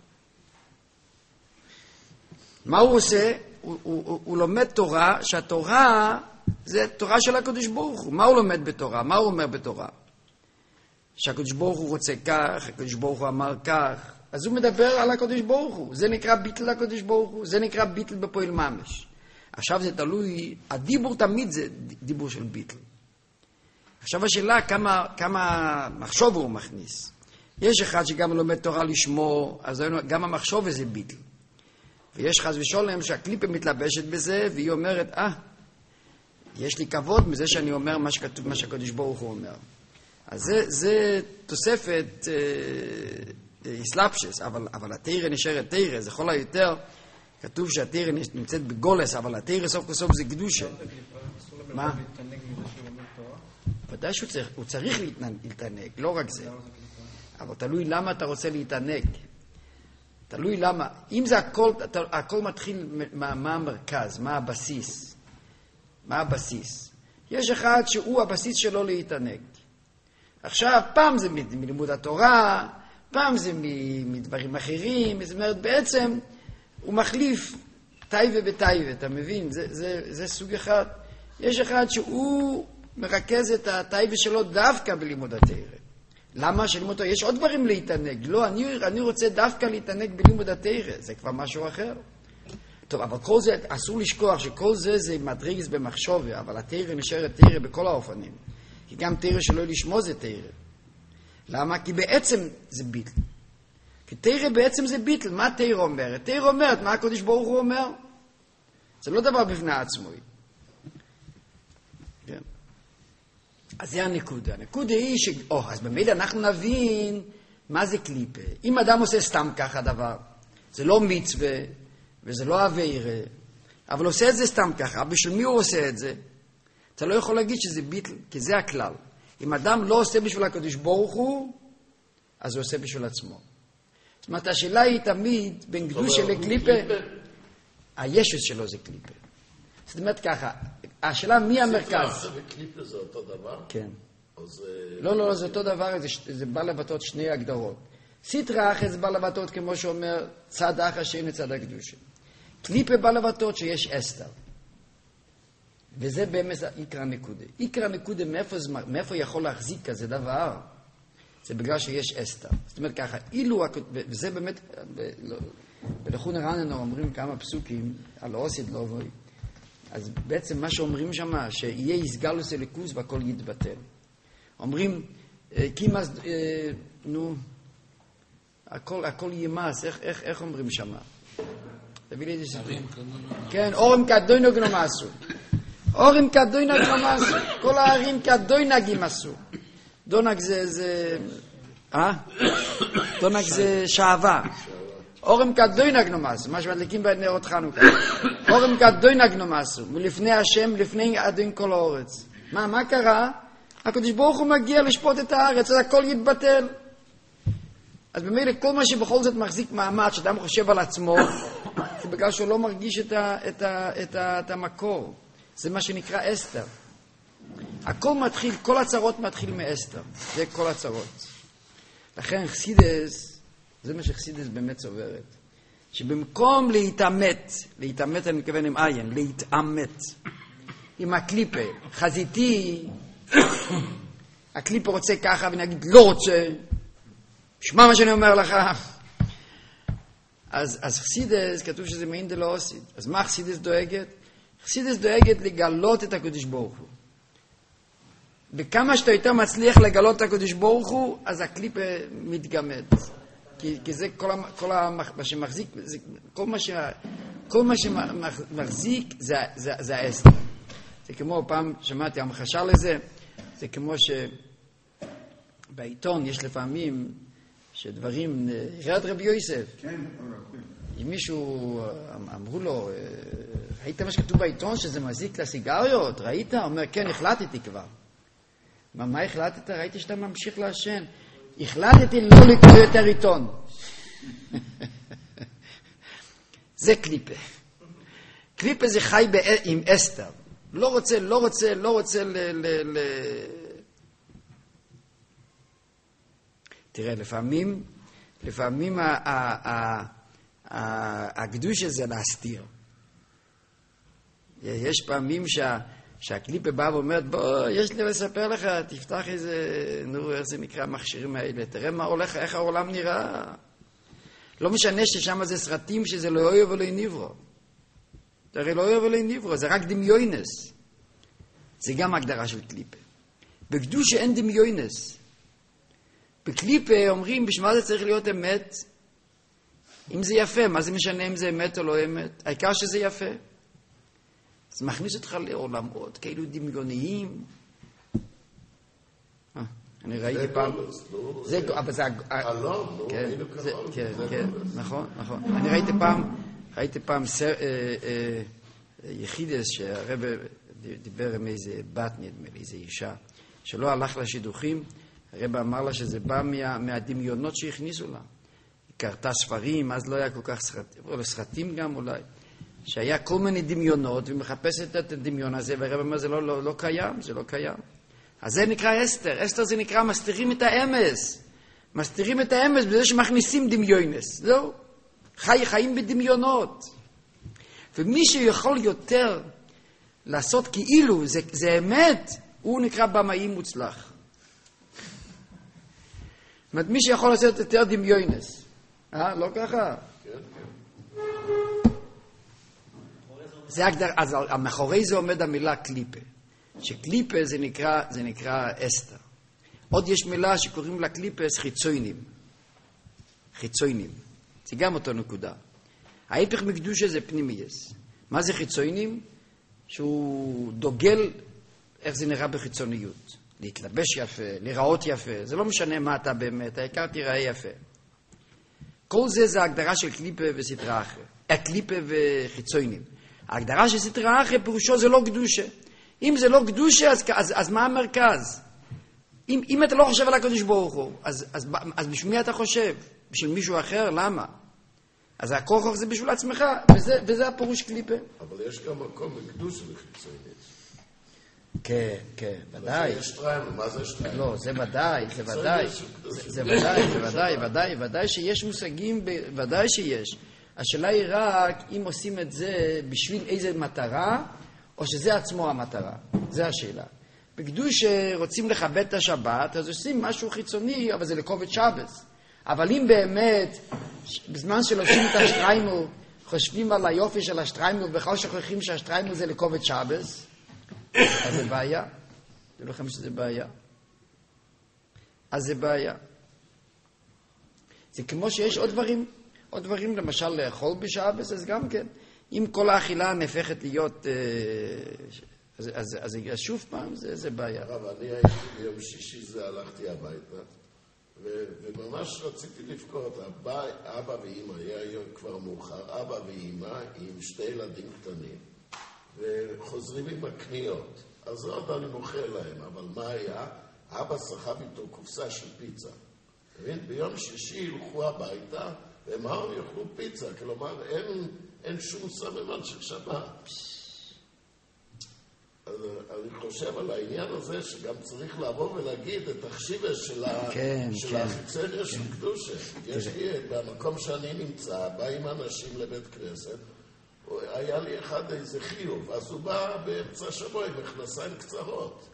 מה הוא עושה? הוא, הוא, הוא, הוא לומד תורה, שהתורה זה תורה של הקדוש ברוך הוא. מה הוא לומד בתורה? מה הוא אומר בתורה? שהקדוש ברוך הוא רוצה כך, הקדוש ברוך הוא אמר כך, אז הוא מדבר על הקדוש ברוך הוא. זה נקרא ביטל לקדוש ברוך הוא, זה נקרא ביטל בפועל ממש. עכשיו זה תלוי, הדיבור תמיד זה דיבור של ביטל. עכשיו השאלה כמה, כמה מחשוב הוא מכניס. יש אחד שגם לומד תורה לשמו, אז גם המחשוב זה ביטל. ויש חס ושולם שהקליפה מתלבשת בזה, והיא אומרת, אה, יש לי כבוד מזה שאני אומר מה שכתוב, מה שהקדוש ברוך הוא אומר. אז זה, זה תוספת אה, איסלאפשס, אבל, אבל התירה נשארת תירה, זה כל היותר, כתוב שהתירה נמצאת בגולס, אבל התירה סוף כסוף זה קדושה. מה? ודאי שהוא צריך, הוא צריך להתענג, לא רק זה. אבל תלוי למה אתה רוצה להתענג. תלוי למה. אם זה הכל, הכל מתחיל מה, מה המרכז, מה הבסיס. מה הבסיס? יש אחד שהוא הבסיס שלו להתענג. עכשיו, פעם זה מלימוד התורה, פעם זה מדברים אחרים, זאת אומרת, בעצם הוא מחליף טייבה בטייבה, אתה מבין? זה, זה, זה סוג אחד. יש אחד שהוא מרכז את הטייבה שלו דווקא בלימוד התורה. למה שלימוד התורה? יש עוד דברים להתענג. לא, אני, אני רוצה דווקא להתענג בלימוד התורה. זה כבר משהו אחר. טוב, אבל כל זה, אסור לשכוח שכל זה זה מדרגס במחשבה, אבל התורה נשארת תורה בכל האופנים. כי גם תורה שלא לשמו זה תורה. למה? כי בעצם זה ביטל. כי תורה בעצם זה ביטל. מה תורה אומרת? תורה אומרת, מה הקדוש ברוך הוא אומר? זה לא דבר בפני עצמו. כן. אז זה הנקודה. הנקודה היא ש... או, אז במילא אנחנו נבין מה זה קליפה. אם אדם עושה סתם ככה דבר, זה לא מצווה, וזה לא עבירה, אבל עושה את זה סתם ככה. בשביל מי הוא עושה את זה? אתה לא יכול להגיד שזה ביטל, כי זה הכלל. אם אדם לא עושה בשביל הקדוש ברוך הוא, אז הוא עושה בשביל עצמו. זאת אומרת, השאלה היא תמיד בין קדושה לקליפה, הישוס שלו זה קליפה. זאת אומרת ככה, השאלה מי המרכז? זה וקליפה זה אותו דבר? כן. אז... לא, לא, זה אותו דבר, זה, זה בא לבטאות שני הגדרות. סטרא אחת זה בא לבטאות, כמו שאומר, צד אחר שאין לצד הקדושה. קליפה בא לבטאות שיש אסתר. וזה באמת עיקר נקודה. עיקר נקודה, מאיפה, מאיפה יכול להחזיק כזה דבר? זה בגלל שיש אסתר. זאת אומרת ככה, אילו, וזה באמת, בלכון הרעננו אומרים כמה פסוקים על אוסיד לא בוי, אז בעצם מה שאומרים שם, שיהיה יסגלוס אליקוס והכל יתבטל. אומרים, כמעט, נו, הכל, הכל ימאס, איך, איך, איך אומרים שם? תביא לי את זה. כן, אורם כדוינו גנומסו. אורם כדוינו גנומסו. כל הערים כדוינגים עשו. דונג זה, זה, אה? דונג זה שעבה. אורם כדוינג נומסו, מה שמדליקים בנרות חנוכה. אורם כדוינג נומסו, מלפני השם, לפני אדון כל האורץ. מה, מה קרה? הקדוש ברוך הוא מגיע לשפוט את הארץ, אז הכל יתבטל. אז במילא כל מה שבכל זאת מחזיק מעמד, שאדם חושב על עצמו, זה בגלל שהוא לא מרגיש את, ה, את, ה, את, ה, את המקור. זה מה שנקרא אסתר. הכל מתחיל, כל הצרות מתחיל מאסתר. זה כל הצרות. לכן חסידס, זה מה שחסידס באמת סוברת. שבמקום להתאמת, להתאמת אני מכוון עם עין, להתאמת, עם הקליפה, חזיתי, הקליפה רוצה ככה ונגיד לא רוצה, שמע מה שאני אומר לך. אז, אז חסידס, כתוב שזה מעין דלא עושית. אז מה חסידס דואגת? חסידס דואגת לגלות את הקדוש ברוך הוא. וכמה שאתה יותר מצליח לגלות את הקדוש ברוך הוא, אז הקליפה מתגמד. כי, כי זה כל, כל מה שמחזיק, זה, כל מה, ש, כל מה שמחזיק זה, זה, זה האסתר. זה כמו פעם שמעתי המחשה לזה, זה כמו שבעיתון יש לפעמים שדברים, ירד רבי יוסף. כן, אם מישהו אמרו לו, ראית מה שכתוב בעיתון שזה מזיק לסיגריות? ראית? אומר, כן, החלטתי כבר. מה, מה החלטת? ראיתי שאתה ממשיך לעשן. החלטתי לא לקרוא יותר עיתון. זה קליפה. קליפה זה חי עם אסתר. לא רוצה, לא רוצה, לא רוצה ל... ל, ל... תראה, לפעמים, לפעמים ה, ה, ה, ה, הקדוש הזה להסתיר. יש פעמים שה... שהקליפה בא ואומרת, בוא, יש לי לספר לך, תפתח איזה, נו, איך זה נקרא, המכשירים האלה, תראה מה הולך, איך העולם נראה. לא משנה ששם זה סרטים שזה לא אוהב ולא ניברו. תראה, לא אוהב ולא ניברו, זה רק דמיונס. זה גם הגדרה של קליפה. בקדושה אין דמיונס. בקליפה אומרים, בשביל זה צריך להיות אמת. אם זה יפה, מה זה משנה אם זה אמת או לא אמת? העיקר שזה יפה. אז מכניס אותך לעולמות כאילו דמיוניים. אני ראיתי פעם... זה אבל זה... כן, כן, כן, נכון, נכון. אני ראיתי פעם, ראיתי פעם יחידס שהרב דיבר עם איזה בת, נדמה לי, איזה אישה, שלא הלך לשידוכים, הרב אמר לה שזה בא מהדמיונות שהכניסו לה. היא קרתה ספרים, אז לא היה כל כך סרטים, אבל סרטים גם אולי. שהיה כל מיני דמיונות, ומחפשת את הדמיון הזה, והרב אומר, זה לא, לא, לא קיים, זה לא קיים. אז זה נקרא אסתר. אסתר זה נקרא, מסתירים את האמס. מסתירים את האמס בזה שמכניסים דמיונס. זהו. חי, חיים בדמיונות. ומי שיכול יותר לעשות כאילו, זה, זה אמת, הוא נקרא במאי מוצלח. זאת אומרת, מי שיכול לעשות יותר דמיונס. אה, לא ככה? כן, כן. זה הגדר, אז מאחורי זה עומד המילה קליפה. שקליפה זה נקרא, זה נקרא אסתר. עוד יש מילה שקוראים לה קליפס חיצוינים. חיצוינים. זה גם אותו נקודה. ההיפך מקדושה זה פנימייס. מה זה חיצוינים? שהוא דוגל איך זה נראה בחיצוניות. להתלבש יפה, לראות יפה. זה לא משנה מה אתה באמת, העיקר תראה יפה. כל זה זה ההגדרה של קליפה וסתרה אחר. קליפה וחיצוינים. ההגדרה של סתרה אחר פירושו זה לא קדושה. אם זה לא קדושה, אז, אז, אז מה המרכז? אם, אם אתה לא חושב על הקדוש ברוך הוא, אז, אז, אז בשביל מי אתה חושב? בשביל מישהו אחר? למה? אז הכוח זה בשביל עצמך, וזה, וזה הפירוש קליפה. אבל יש גם מקום לקדוש וחיצונית. כן, כן, ודאי. זה שטריימל, מה זה שטריימל? לא, זה ודאי, זה ודאי. זה ודאי, זה ודאי, ודאי, ודאי שיש מושגים, ודאי שיש. השאלה היא רק אם עושים את זה בשביל איזה מטרה, או שזה עצמו המטרה. זה השאלה. בקדוש שרוצים לכבד את השבת, אז עושים משהו חיצוני, אבל זה לכובד שבת. אבל אם באמת, בזמן שלובשים את השטריימל, חושבים על היופי של השטריימל, ובכלל שוכחים שהשטריימל זה לכובד שבת, אז זה בעיה. זה לא לכם שזה בעיה. אז זה בעיה. זה כמו שיש עוד דברים, עוד דברים, למשל לאכול בשבת, אז גם כן. אם כל האכילה נהפכת להיות, אז, אז, אז, אז שוב פעם, זה, זה בעיה. הרב, אני הייתי ביום שישי זה, הלכתי הביתה, ו- וממש רציתי לבכות. אבא, אבא ואמא, היה היום כבר מאוחר, אבא ואמא עם שתי ילדים קטנים, וחוזרים עם הקניות. אז עוד אני מוכר להם, אבל מה היה? אבא סחב איתו קופסה של פיצה. ביום שישי ילכו הביתה, והם הם יאכלו פיצה, כלומר אין, אין שום סממן של שבת. אז אני חושב על העניין הזה שגם צריך לבוא ולהגיד את החשיבה של, כן, של כן. החיצוניה של קדושה. יש לי, במקום שאני נמצא, באים אנשים לבית כנסת, היה לי אחד איזה חיוב, אז הוא בא באמצע שבוע עם מכנסיים קצרות.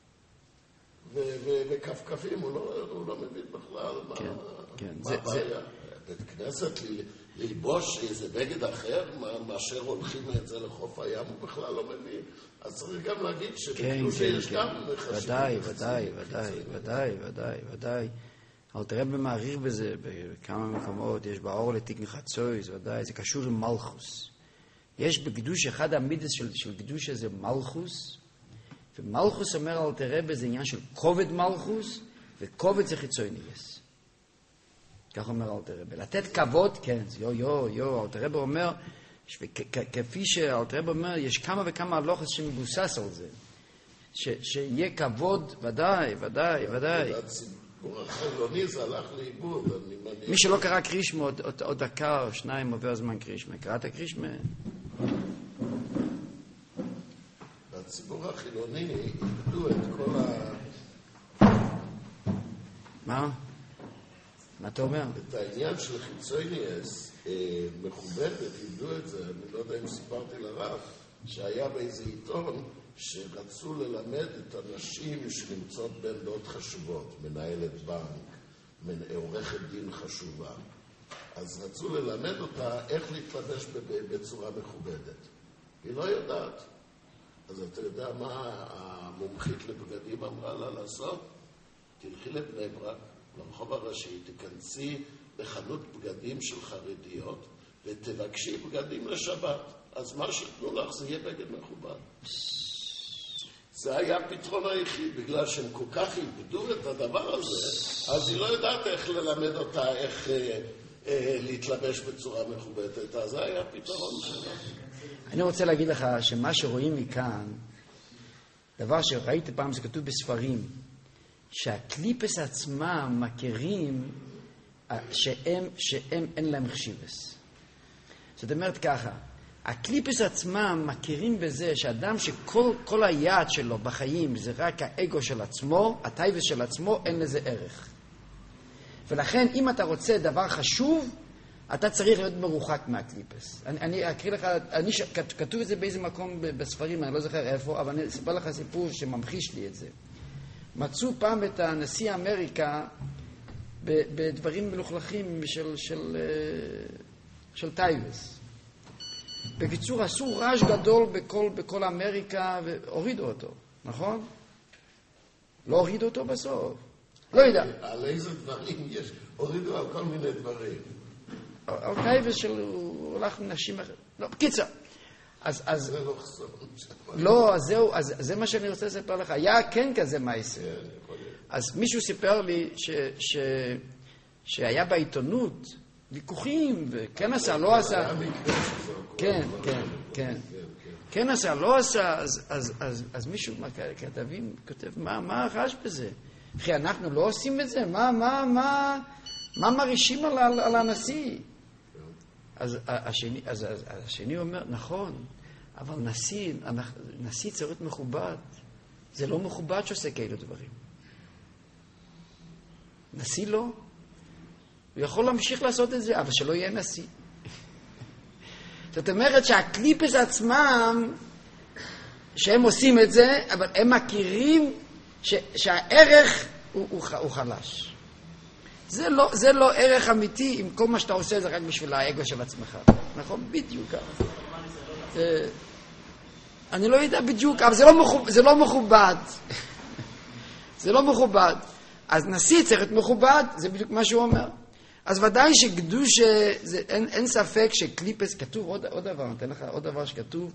וכפכפים, הוא לא מבין בכלל מה הבעיה. בית כנסת ללבוש איזה בגד אחר, מאשר הולכים את זה לחוף הים, הוא בכלל לא מבין. אז צריך גם להגיד שבקדושה יש גם חשיבות. ודאי, ודאי, ודאי, ודאי, ודאי, ודאי. אבל תראה במעריך בזה, בכמה מקומות, יש באור לתיקן חצויס, ודאי, זה קשור עם מלכוס. יש בקדוש אחד המידס של קדוש הזה מלכוס, ומלכוס אומר על תראה בזה עניין של כובד מלכוס, וכובד זה חיצוניוס. כך אומר אל תראה. לתת כבוד, כן, יו, יו, יו, אל תראה אומר, כפי שאל תראה אומר, יש כמה וכמה הלוכס שמבוסס על זה. שיהיה כבוד, ודאי, ודאי, ודאי. הציבור החילוני זה הלך לאיבוד. מי שלא קרא קרישמה, עוד דקה או שניים עובר זמן קרישמה. קראת קרישמה? הציבור החילוני איבדו את כל ה... מה? מה אתה אומר? את העניין של חיצוניוס מכובדת, איבדו את זה. אני לא יודע אם סיפרתי לרב, שהיה באיזה עיתון שרצו ללמד את הנשים שנמצאות בעמדות חשובות, מנהלת בנק, עורכת דין חשובה. אז רצו ללמד אותה איך להתלבש בצורה מכובדת. היא לא יודעת. אז אתה יודע מה המומחית לבגדים אמרה לה לעשות? תלכי לבני ברק, לרחוב הראשי, תכנסי בחנות בגדים של חרדיות ותבקשי בגדים לשבת. אז מה שתנו לך זה יהיה בגד מכובד. זה היה הפתרון היחיד, בגלל שהם כל כך איבדו את הדבר הזה, אז היא לא יודעת איך ללמד אותה, איך אה, אה, להתלבש בצורה מכובדת. אז זה היה הפתרון שלה. אני רוצה להגיד לך שמה שרואים מכאן, דבר שראיתי פעם, זה כתוב בספרים, שהקליפס עצמם מכירים שהם, שהם אין להם חשיבס. זאת אומרת ככה, הקליפס עצמם מכירים בזה שאדם שכל כל היעד שלו בחיים זה רק האגו של עצמו, הטייבס של עצמו, אין לזה ערך. ולכן אם אתה רוצה דבר חשוב, אתה צריך להיות מרוחק מהקליפס. אני, אני אקריא לך, אני, כתוב את זה באיזה מקום בספרים, אני לא זוכר איפה, אבל אני אספר לך סיפור שממחיש לי את זה. מצאו פעם את הנשיא אמריקה בדברים מלוכלכים של, של, של טייבס. בקיצור, עשו רעש גדול בכל, בכל אמריקה והורידו אותו, נכון? לא הורידו אותו בסוף. לא יודע. על איזה דברים יש? הורידו על כל מיני דברים. על טייבס של הולך נשים אחרת. לא, בקיצר. אז, אז... זה לא חסון. לא, אז זהו, אז זה מה שאני רוצה לספר לך. היה כן כזה מעשה. אז מישהו סיפר לי ש, ש, שהיה בעיתונות ויכוחים, וכן עשה, לא עשה. כן, כן, כן. כן עשה, לא עשה, אז, אז, אז, אז מישהו, כתבים, כותב, מה, מה הרעש בזה? אחי, אנחנו לא עושים את זה? מה, מה, מה, מה מרעישים על, על, על הנשיא? אז השני, אז, אז השני אומר, נכון, אבל נשיא, נשיא צריך להיות מכובד. זה לא מכובד שעושה כאלו דברים. נשיא לא. הוא יכול להמשיך לעשות את זה, אבל שלא יהיה נשיא. זאת אומרת שהקליפס עצמם, שהם עושים את זה, אבל הם מכירים ש, שהערך הוא, הוא, הוא חלש. זה לא, זה לא ערך אמיתי, אם כל מה שאתה עושה זה רק בשביל האגו של עצמך. נכון? בדיוק. זה, אני לא יודע בדיוק, אבל זה לא מכובד. זה לא מכובד. זה לא מכובד. אז נשיא צריך להיות מכובד, זה בדיוק מה שהוא אומר. אז ודאי שקדוש, זה, אין, אין ספק שקליפס, כתוב עוד, עוד דבר, נתן לך עוד דבר שכתוב,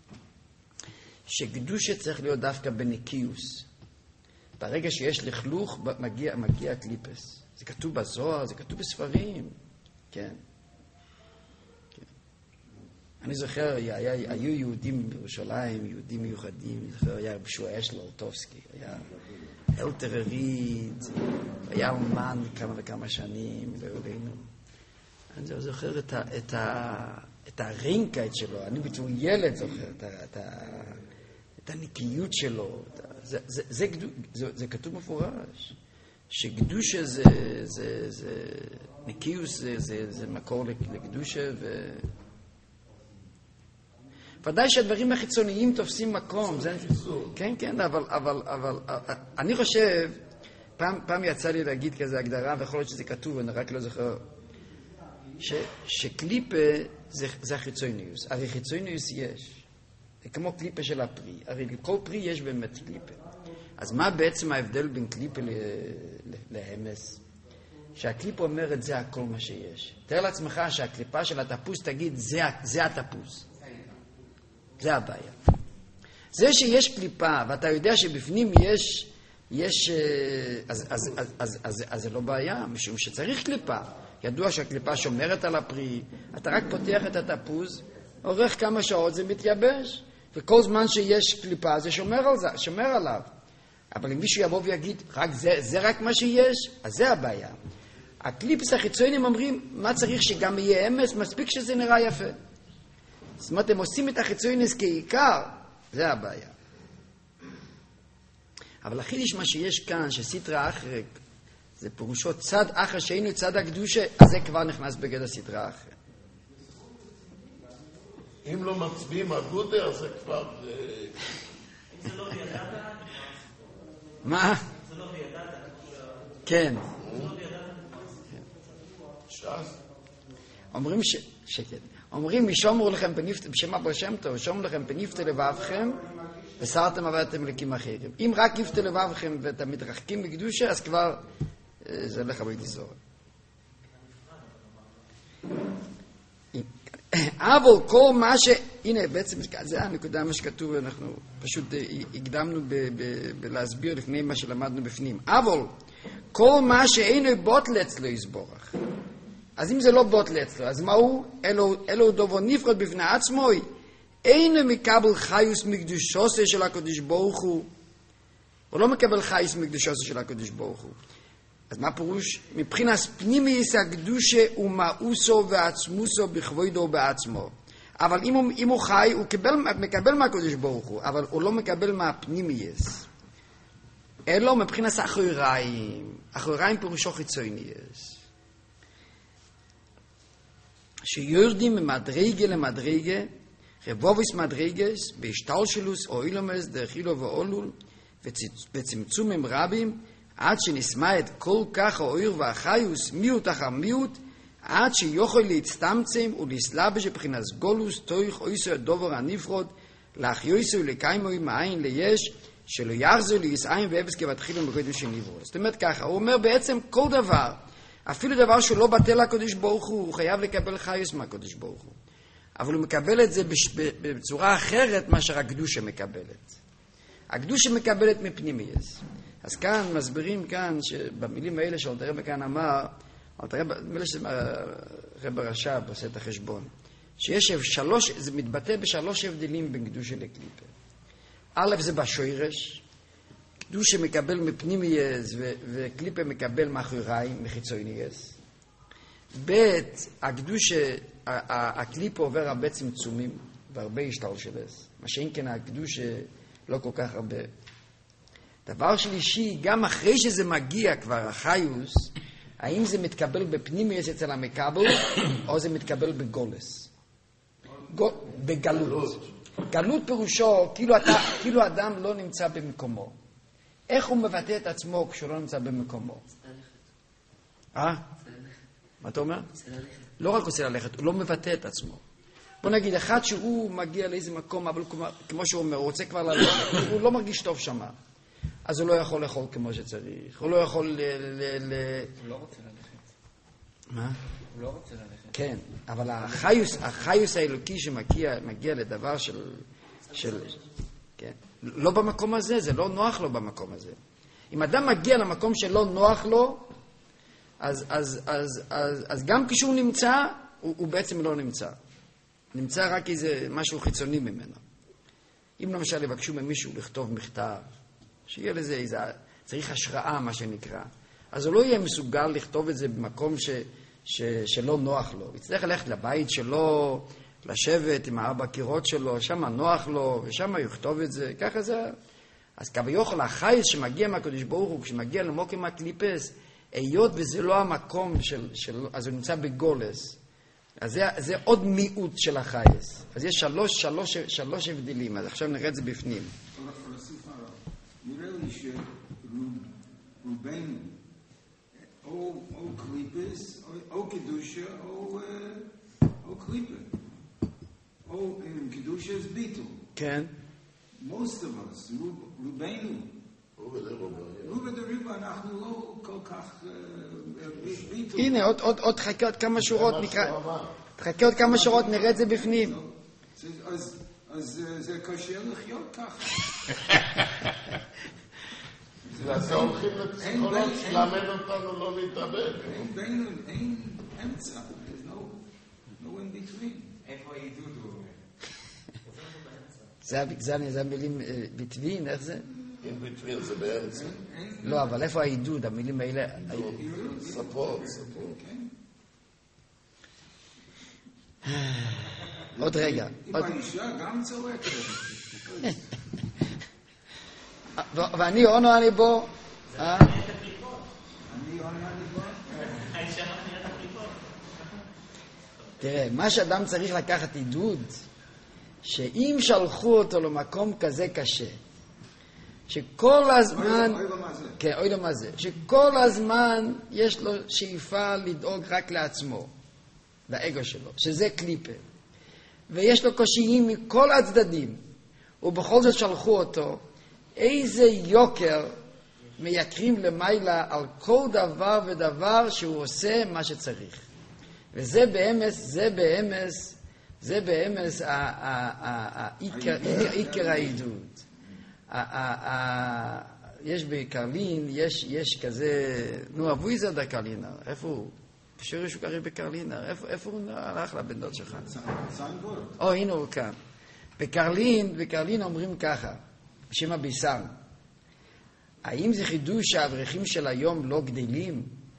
שקדוש צריך להיות דווקא בניקיוס. ברגע שיש לכלוך, מגיע, מגיע קליפס. זה כתוב בזוהר, זה כתוב בספרים. כן. כן. אני זוכר, היה, היו יהודים בירושלים, יהודים מיוחדים, אני זוכר, היה בשוע אשל אורטובסקי, היה אלטרריד, היה אומן כמה וכמה שנים, לעולנו. אני זוכר את, ה, את, ה, את הרינקייט שלו, אני בתור ילד זוכר, את, ה, את, ה, את הנקיות שלו. זה, זה, זה, זה, זה, זה כתוב מפורש. שקדושה זה, זה, זה, ניקיוס זה, זה, זה מקור לקדושה, ו... ודאי שהדברים החיצוניים תופסים מקום. זה... כן, כן, אבל, אבל, אבל, אני חושב, פעם, פעם יצא לי להגיד כזה הגדרה, ויכול להיות שזה כתוב, אני רק לא זוכר, ש, שקליפה זה, זה החיצוניוס. הרי חיצוניוס יש. זה כמו קליפה של הפרי. הרי כל פרי יש באמת קליפה. אז מה בעצם ההבדל בין קליפה להמס? שהקליפה אומרת זה הכל מה שיש. תאר לעצמך שהקליפה של התפוס תגיד זה, זה התפוס. זה הבעיה. זה שיש קליפה ואתה יודע שבפנים יש, יש אז, אז, אז, אז, אז, אז זה לא בעיה, משום שצריך קליפה. ידוע שהקליפה שומרת על הפרי, אתה רק פותח את התפוז, עורך כמה שעות זה מתייבש, וכל זמן שיש קליפה זה שומר, על זה, שומר עליו. אבל אם מישהו יבוא ויגיד, רק זה, זה רק מה שיש, אז זה הבעיה. הקליפס החיצוניים אומרים, מה צריך שגם יהיה אמס, מספיק שזה נראה יפה. זאת אומרת, הם עושים את החיצוניים כעיקר, זה הבעיה. אבל החידוש מה שיש כאן, שסתרא אחרא, זה פירושו צד אחר שהיינו צד הקדושה, אז זה כבר נכנס בגדר סתרא אחרא. אם לא מצביעים אגודה, אז זה כבר... אם זה לא בידעת? מה? זה לא בידעת? כן. זה לא בידעת? שאז? אומרים ש... שקט. אומרים, משומרו לכם פניפת, בשם אבר שם טוב, שומרו לכם פניפת לבבכם, וסרתם עבדתם לקים אחרים. אם רק יפת לבבכם ואתם מתרחקים בקדושה, אז כבר זה הולך הרבה תזור. אבל כל מה ש... הנה, בעצם זה הנקודה מה שכתוב, אנחנו פשוט הקדמנו בלהסביר לפני מה שלמדנו בפנים. אבל כל מה שאינו בוטל אצלו יסבורך. אז אם זה לא בוטל אצלו, אז מה הוא? אלו, אלו דובו נפרד בפני עצמו, אינו מקבל חיוס מקדושוסו של הקדוש ברוך הוא. הוא לא מקבל חיוס מקדושוסו של הקדוש ברוך הוא. אז מה פירוש? מבחינת פנימייס הקדושה ומאוסו ועצמוסו בכבודו בעצמו. אבל אם הוא, אם הוא חי, הוא קבל, מקבל מהקדוש ברוך הוא, אבל הוא לא מקבל מהפנימייס. אלו מבחינת אחוריים. אחוריים פירושו חיצונייס. שיורדים ממדרגה למדרגה, רבוביס מדרגס, בהשתלשלוס או אילומס, דרך אילו ואולול, וצמצומים רבים, עד שנשמע את כל כך האויר והחיוס, מיעוט אחר מיעוט, עד שיוכל להצטמצם ולהסלבש מבחינת גולוס, תויך אויסו הדובר הנפרוד, להחיוסו ולקיימוי מעין ליש, שלא יחזו לישאים ואפס כבתחילו מקודם שנברו. זאת אומרת ככה, הוא אומר בעצם כל דבר, אפילו דבר שהוא לא בטל לקדוש ברוך הוא, הוא חייב לקבל חיוס מהקדוש ברוך הוא. אבל הוא מקבל את זה בצורה אחרת מאשר הקדושה מקבלת. הקדושה מקבלת מפנימייס. אז כאן מסבירים כאן שבמילים האלה שאלתר רבי כאן אמר, אלתר רבי רש"ב עושה את החשבון, שיש שלוש, זה מתבטא בשלוש הבדלים בין קדושה לקליפה. א' זה בשורש, קדושה מקבל מפנימייס וקליפה מקבל מאחוריים, מחיצונייס. ב' הקדושה, הקליפה עובר הרבה צמצומים והרבה השתלשלוס, מה שאין כן הקדושה לא כל כך הרבה. דבר שלישי, גם אחרי שזה מגיע כבר החיוס, האם זה מתקבל בפנימיוס אצל המקבל, או זה מתקבל בגולס? בגלות. גלות פירושו, כאילו, אתה, כאילו אדם לא נמצא במקומו. איך הוא מבטא את עצמו כשהוא לא נמצא במקומו? אה? מה אתה אומר? לא רק רוצה ללכת, הוא לא מבטא את עצמו. בוא נגיד, אחד שהוא מגיע לאיזה מקום, אבל כמו שהוא אומר, הוא רוצה כבר ללכת, הוא לא מרגיש טוב שמה. אז הוא לא יכול לאכול כמו שצריך. הוא לא יכול ל... הוא לא רוצה ללכת. מה? הוא לא רוצה ללכת. כן, אבל החיוס, החיוס האלוקי שמגיע מגיע לדבר של... של... כן. לא במקום הזה, זה לא נוח לו במקום הזה. אם אדם מגיע למקום שלא נוח לו, אז, אז, אז, אז, אז גם כשהוא נמצא, הוא, הוא בעצם לא נמצא. נמצא רק איזה משהו חיצוני ממנו. אם למשל יבקשו ממישהו לכתוב מכתב, שיהיה לזה איזה, צריך השראה, מה שנקרא, אז הוא לא יהיה מסוגל לכתוב את זה במקום ש, ש, שלא נוח לו. הוא יצטרך ללכת לבית שלו, לשבת עם הארבע קירות שלו, שם נוח לו, ושם יכתוב את זה, ככה זה. אז כביכול החייס שמגיע מהקדוש ברוך הוא, כשמגיע למוקם הקליפס, היות וזה לא המקום של, של אז הוא נמצא בגולס, אז זה, זה עוד מיעוט של החייס. אז יש שלוש, שלוש, שלוש הבדלים, אז עכשיו נראה את זה בפנים. נראה לי שרובנו, או קליפס, או קדושה, או קליפה. או קדושה זה ביטל. כן. most of us, רובנו, רוב הדריבה, אנחנו לא כל כך ביטל. הנה, עוד חכה עוד כמה שורות, חכה עוד כמה שורות, נראה את זה בפנים. אז זה קשה לחיות ככה. אז הולכים לפסיכולוג שלמד אותנו לא להתאבד. אין אמצע, there's no in between. איפה העידוד הוא אומר? זה המילים בטבין, איך זה? in between זה באמצע. לא, אבל איפה העידוד, המילים האלה? ספות, ספות. עוד רגע. אם האישה גם צורקת. ואני אונו אני בו. אני אונו אני בו. תראה, מה שאדם צריך לקחת עידוד, שאם שלחו אותו למקום כזה קשה, שכל הזמן, אוי לו מה זה. כן, אוי לו מה זה, שכל הזמן יש לו שאיפה לדאוג רק לעצמו, לאגו שלו, שזה קליפה, ויש לו קושיים מכל הצדדים, ובכל זאת שלחו אותו, איזה יוקר מייקרים למעלה על כל דבר ודבר שהוא עושה מה שצריך. וזה באמס, זה באמס, זה באמס העיקר העידוד. יש בקרלין, יש כזה, נו, אבו איזד הקרלינר, איפה הוא? פשורי שהוא קריא בקרלינר, איפה הוא הלך לבן דוד שלך? או, הנה הוא כאן. בקרלין, בקרלין אומרים ככה, בשם הביסר, האם זה חידוש שהאברכים של היום לא גדלים?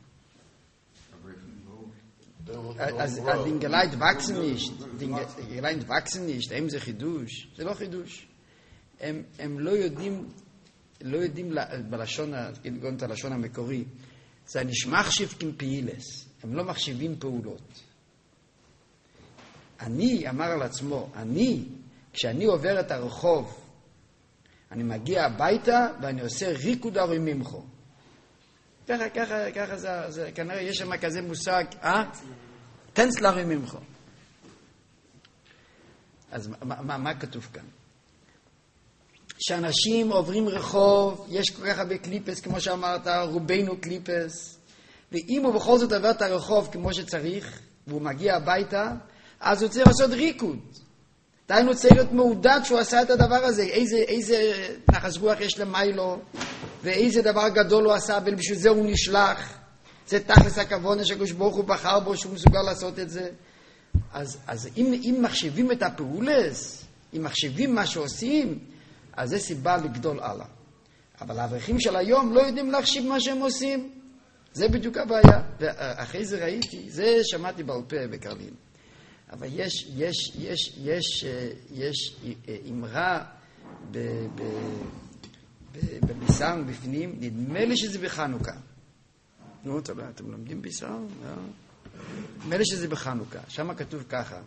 אז den Geleit wachsen nicht, den Geleit wachsen nicht, האם זה חידוש? זה לא חידוש. הם, הם לא יודעים, לא יודעים בלשון, כגון את הלשון המקורי, זה נשמחשיב כמפעילס, הם לא מחשיבים פעולות. אני, אמר על עצמו, אני, כשאני עובר את הרחוב, אני מגיע הביתה ואני עושה ריקוד הרי ממחו. ככה, ככה, ככה זה, זה, כנראה יש שם כזה מושג, אה? טנצלרי ממחו. אז מה, מה, מה כתוב כאן? שאנשים עוברים רחוב, יש כל כך הרבה קליפס, כמו שאמרת, רובנו קליפס, ואם הוא בכל זאת עובר את הרחוב כמו שצריך, והוא מגיע הביתה, אז הוא צריך לעשות ריקוד. דיינו צריך להיות מעודד שהוא עשה את הדבר הזה, איזה, איזה נחס רוח יש למיילו, ואיזה דבר גדול הוא עשה, ובשביל זה הוא נשלח. זה תכלס הכוונה שהקדוש ברוך הוא בחר בו, שהוא מסוגל לעשות את זה. אז, אז אם, אם מחשבים את הפעולס, אם מחשבים מה שעושים, אז זה סיבה לגדול הלאה. אבל האברכים של היום לא יודעים להחשיב מה שהם עושים. זה בדיוק הבעיה. ואחרי זה ראיתי, זה שמעתי בעל פה בקרלין. אבל יש, יש, יש, יש, יש אמרה ב, ב, בבישר בפנים, נדמה לי שזה בחנוכה. נו, אתם לומדים בישר? נדמה לי שזה בחנוכה. שם כתוב ככה.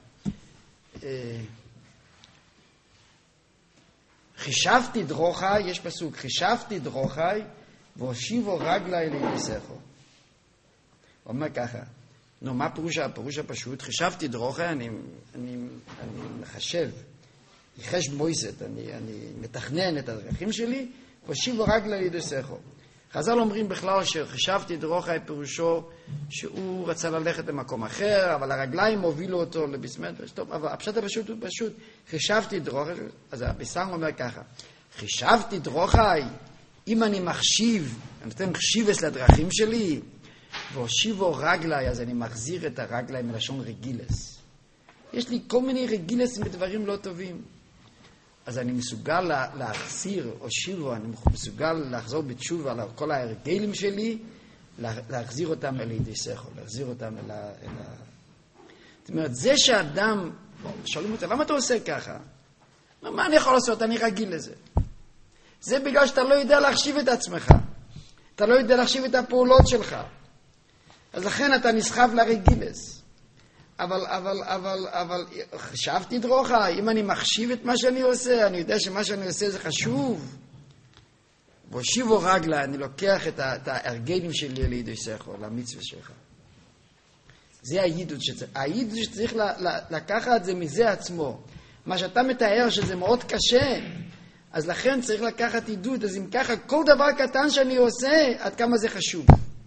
חישבתי דרוכי, יש פסוק, חישבתי דרוכי, והושיבו רגלי לידסכו. הוא אומר ככה, נו, מה פירוש, הפירוש הפשוט? חישבתי דרוכי, אני, אני, אני מחשב, יחש מויסת, אני, אני מתכנן את הדרכים שלי, והושיבו רגלי לידסכו. חז"ל אומרים בכלל שחישבתי דרוכי פירושו שהוא רצה ללכת למקום אחר, אבל הרגליים הובילו אותו לביסמנט, טוב, אבל הפשט הפשוט הוא פשוט, חישבתי דרוכי, אז הביסר אומר ככה, חישבתי דרוכי, אם אני מחשיב, אני נותן חשיבס לדרכים שלי, והושיבו רגלי, אז אני מחזיר את הרגלי מלשון רגילס. יש לי כל מיני רגילס מדברים לא טובים. אז אני מסוגל להחזיר, או שיבו, אני מסוגל לחזור בתשובה על כל ההרגלים שלי, להחזיר אותם אל ידי שכל, להחזיר אותם אל ה... זאת אומרת, זה שאדם, שואלים אותה, למה אתה עושה ככה? מה אני יכול לעשות? אני רגיל לזה. זה בגלל שאתה לא יודע להחשיב את עצמך. אתה לא יודע להחשיב את הפעולות שלך. אז לכן אתה נסחב לרגילס. אבל, אבל, אבל, אבל, חשבתי דרוכה, אם אני מחשיב את מה שאני עושה, אני יודע שמה שאני עושה זה חשוב. והושיבו רגלה, אני לוקח את, ה, את ההרגלים שלי לידי שכו, למצווה שלך. זה העידוד שצריך. העידוד שצריך ל, ל, לקחת זה מזה עצמו. מה שאתה מתאר שזה מאוד קשה, אז לכן צריך לקחת עידוד. אז אם ככה, כל דבר קטן שאני עושה, עד כמה זה חשוב.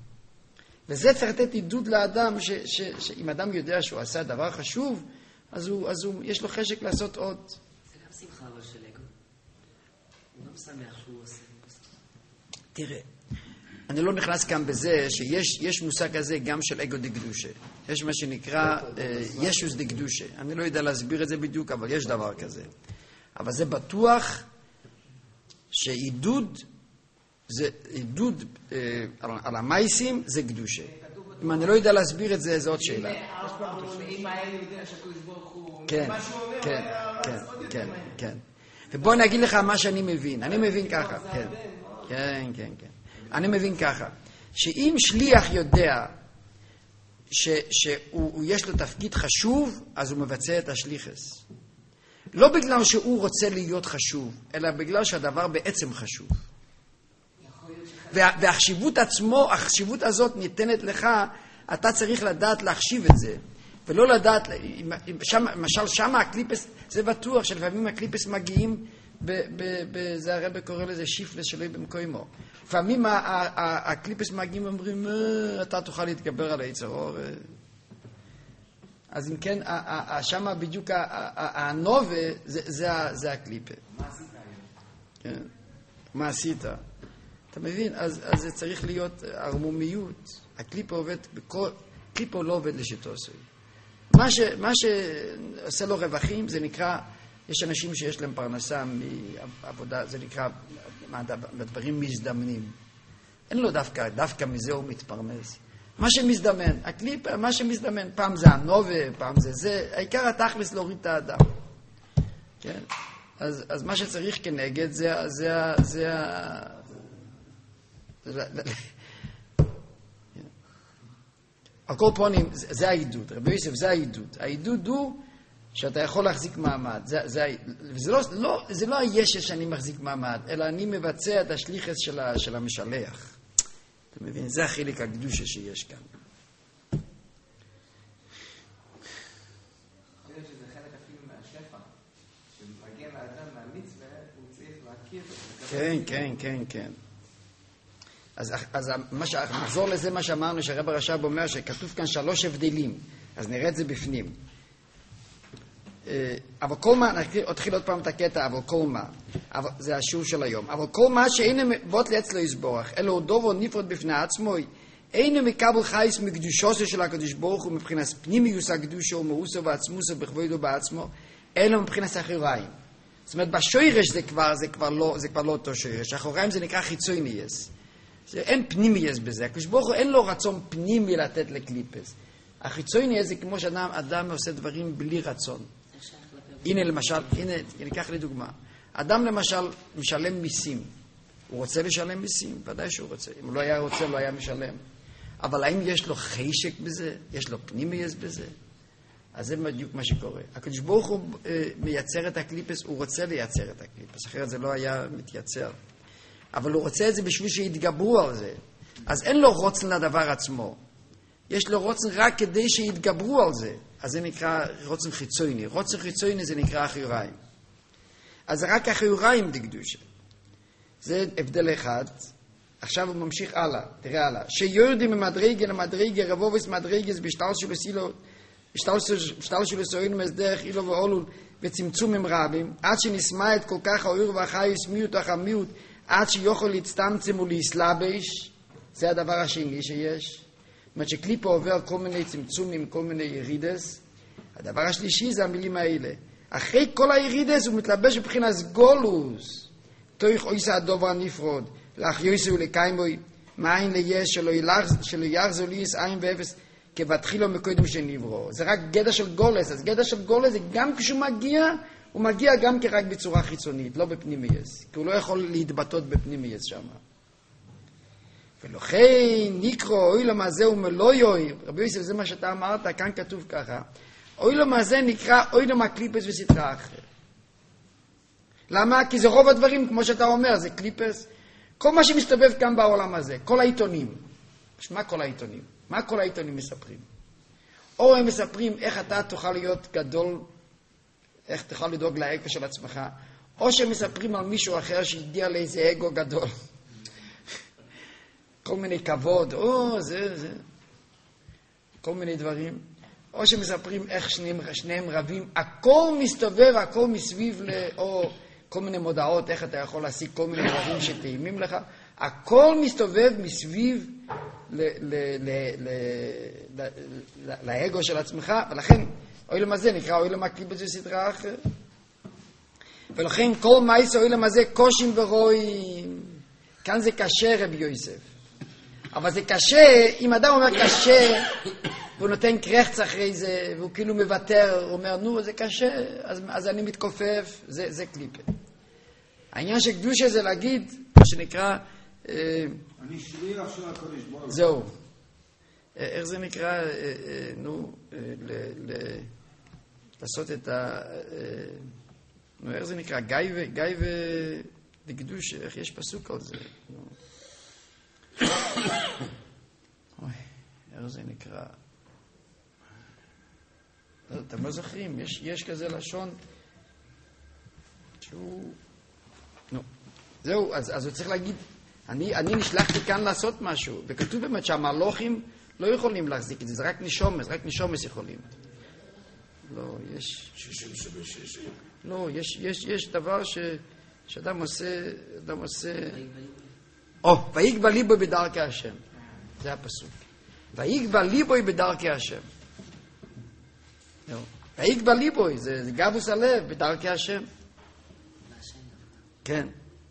וזה צריך לתת עידוד לאדם, ש, ש, שאם אדם יודע שהוא עשה דבר חשוב, אז, הוא, אז הוא, יש לו חשק לעשות עוד. זה גם שמחה אבל של אגו. הוא גם שמח שהוא עושה. תראה, אני לא נכנס כאן בזה שיש יש מושג כזה גם של אגו דקדושה. יש מה שנקרא אה, ישוס דקדושה. אני לא יודע להסביר את זה בדיוק, אבל יש דבר כזה. אבל זה בטוח שעידוד, זה עידוד אה, על, על המייסים זה קדושה. אם אני לא יודע להסביר את זה, זו עוד שאלה. אם האל יודע שהקדוש ברוך הוא... כן, כן, כן, כן, כן. ובוא אני אגיד לך מה שאני מבין. אני מבין ככה, כן. כן, כן, כן. אני מבין ככה, שאם שליח יודע שיש לו תפקיד חשוב, אז הוא מבצע את השליחס. לא בגלל שהוא רוצה להיות חשוב, אלא בגלל שהדבר בעצם חשוב. והחשיבות עצמו, החשיבות הזאת ניתנת לך, אתה צריך לדעת להחשיב את זה, ולא לדעת, למשל שם הקליפס, זה בטוח שלפעמים הקליפס מגיעים, זה הרב קורא לזה שיפלס שלא במקומו. לפעמים הקליפס מגיעים ואומרים, אתה תוכל להתגבר על היצרו. אז אם כן, שם בדיוק הנובה, זה הקליפה. מה עשית היום? מה עשית? אתה מבין? אז זה צריך להיות הרמומיות. הקליפה עובד, קליפה לא עובד לשיטוסי. מה שעושה לו רווחים זה נקרא, יש אנשים שיש להם פרנסה מעבודה, זה נקרא דברים מזדמנים. אין לו דווקא, דווקא מזה הוא מתפרנס. מה שמזדמן, הקליפ, מה שמזדמן, פעם זה הנובה, פעם זה זה, העיקר התכלס להוריד את האדם. כן? אז, אז מה שצריך כנגד זה, זה, זה, זה, על כל פונים, זה, זה העידוד. רבי יוסף, זה העידוד. העידוד הוא שאתה יכול להחזיק מעמד. זה, זה, וזה לא, לא, זה לא הישע שאני מחזיק מעמד, אלא אני מבצע את השליחס של, ה, של המשלח. אתה מבין? זה החלק הקדושה שיש כאן. אני חושב שזה חלק אפילו מהשפע, שמגיע לאדם מהמצווה, הוא צריך להכיר את זה. כן, כן, כן, כן. אז, אז מה ש... נחזור לזה מה שאמרנו, שהרב הרש"ב אומר שכתוב כאן שלוש הבדלים. אז נראה את זה בפנים. אבל כל מה, נתחיל עוד פעם את הקטע, אבל כל מה, אבל, זה השיעור של היום, אבל כל מה שאינו בוט לעץ לא יסבורך, אלא הוא דובו נפרד בפני עצמו, אינו מקבל חייס מקדושו של הקדוש ברוך הוא, מבחינת פנימיוס הקדושו ומאוסו ועצמוסו בכבודו בעצמו, אלא מבחינת אחריים. זאת אומרת, בשוירש זה כבר, זה כבר לא, זה כבר לא אותו שוירש, אחריים זה נקרא חיצוניאס. אין פנימיוס בזה, הקדוש ברוך הוא אין לו רצון פנימי לתת לקליפס. החיצוניאס זה כמו שאדם אדם עושה דברים בלי רצון. הנה למשל, הנה, ניקח לדוגמה. אדם למשל משלם מיסים. הוא רוצה לשלם מיסים, ודאי שהוא רוצה. אם הוא לא היה רוצה, לא היה משלם. אבל האם יש לו חשק בזה? יש לו פנימיות בזה? אז זה בדיוק מה שקורה. הקדוש ברוך הוא אה, מייצר את הקליפס, הוא רוצה לייצר את הקליפס, אחרת זה לא היה מתייצר. אבל הוא רוצה את זה בשביל שיתגברו על זה. אז אין לו רוצן לדבר עצמו. יש לו רוצן רק כדי שיתגברו על זה. אז זה נקרא רוצן חיצוני. רוצן חיצוני זה נקרא החיוריים. אז רק החיוריים דקדושה. זה הבדל אחד. עכשיו הוא ממשיך הלאה. תראה הלאה. שיורדים ממדרגה למדרגה, רבובס מדרגס בשטל של סילו, בשטל של סוין מסדרך אילו ואולול וצמצומים רבים, עד שנשמע את כל כך האור והחייס מיעוט אך המיעוט, עד שיוכל להצטמצם ולהסלבש. זה הדבר השני שיש. זאת אומרת שקליפה עובר כל מיני צמצומים, כל מיני ירידס. הדבר השלישי זה המילים האלה. אחרי כל הירידס הוא מתלבש בבחינת גולוס. תויך אויסה הדובר הנפרוד. לאחיוסו ולקיימוי, מאין ליש שלא יחזו ליס עין ואפס, כבתחילו מקודם שנברו. זה רק גדע של גולס. אז גדע של גולס זה גם כשהוא מגיע, הוא מגיע גם כרק בצורה חיצונית, לא בפנימייס. כי הוא לא יכול להתבטאות בפנימייס שם. ולכן נקרא אוילום הזה ומלויוי, רבי יוסף זה מה שאתה אמרת, כאן כתוב ככה, אוילום הזה נקרא אוילום הקליפס וסתרה אחרת. למה? כי זה רוב הדברים, כמו שאתה אומר, זה קליפס. כל מה שמסתובב כאן בעולם הזה, כל העיתונים. מה כל העיתונים? מה כל העיתונים מספרים? או הם מספרים איך אתה תוכל להיות גדול, איך תוכל לדאוג לאגו של עצמך, או שהם מספרים על מישהו אחר שהגיע לאיזה אגו גדול. כל מיני כבוד, או זה, זה. כל מיני דברים. או שמספרים איך שניהם, שניהם רבים. הכל מסתובב, הכל מסביב, ל, או כל מיני מודעות, איך אתה יכול להשיג כל מיני דברים שטעימים לך. הכל מסתובב מסביב ל, ל, ל, ל, ל, ל, לאגו של עצמך, ולכן אוילם הזה נקרא אוילם הקליפס וסדרה אחרת. ולכן כל מייס אוילם הזה קושים ורואים. כאן זה קשה רבי יוסף. אבל זה קשה, אם אדם אומר קשה, והוא נותן קרחץ אחרי זה, והוא כאילו מוותר, הוא אומר, נו, זה קשה, אז, אז אני מתכופף, זה, זה קליפה. העניין של קדושה זה להגיד, מה שנקרא... אה, אני שליח של הקדוש ברוך הוא. זהו. אה, איך זה נקרא, אה, אה, נו, אה, ל, ל, לעשות את ה... אה, נו, איך זה נקרא, גיא ו... גיא ו... לקדושה, איך יש פסוק על זה? נו. אוי, איך זה נקרא? אתם לא זוכרים, יש, יש כזה לשון שהוא... נו, זהו, אז, אז הוא צריך להגיד, אני, אני נשלחתי כאן לעשות משהו, וכתוב באמת שהמלוכים לא יכולים להחזיק את זה, זה רק נשומס, רק נשומס יכולים. לא, יש... שישים שבשישים. לא, יש, יש, יש דבר ש, שאדם עושה, אדם עושה... או, ויגבה ליבוי בדרכי השם. זה הפסוק. ויגבה ליבוי בדרכי השם. ויגבה ליבוי, זה גבוס הלב בדרכי השם. כן.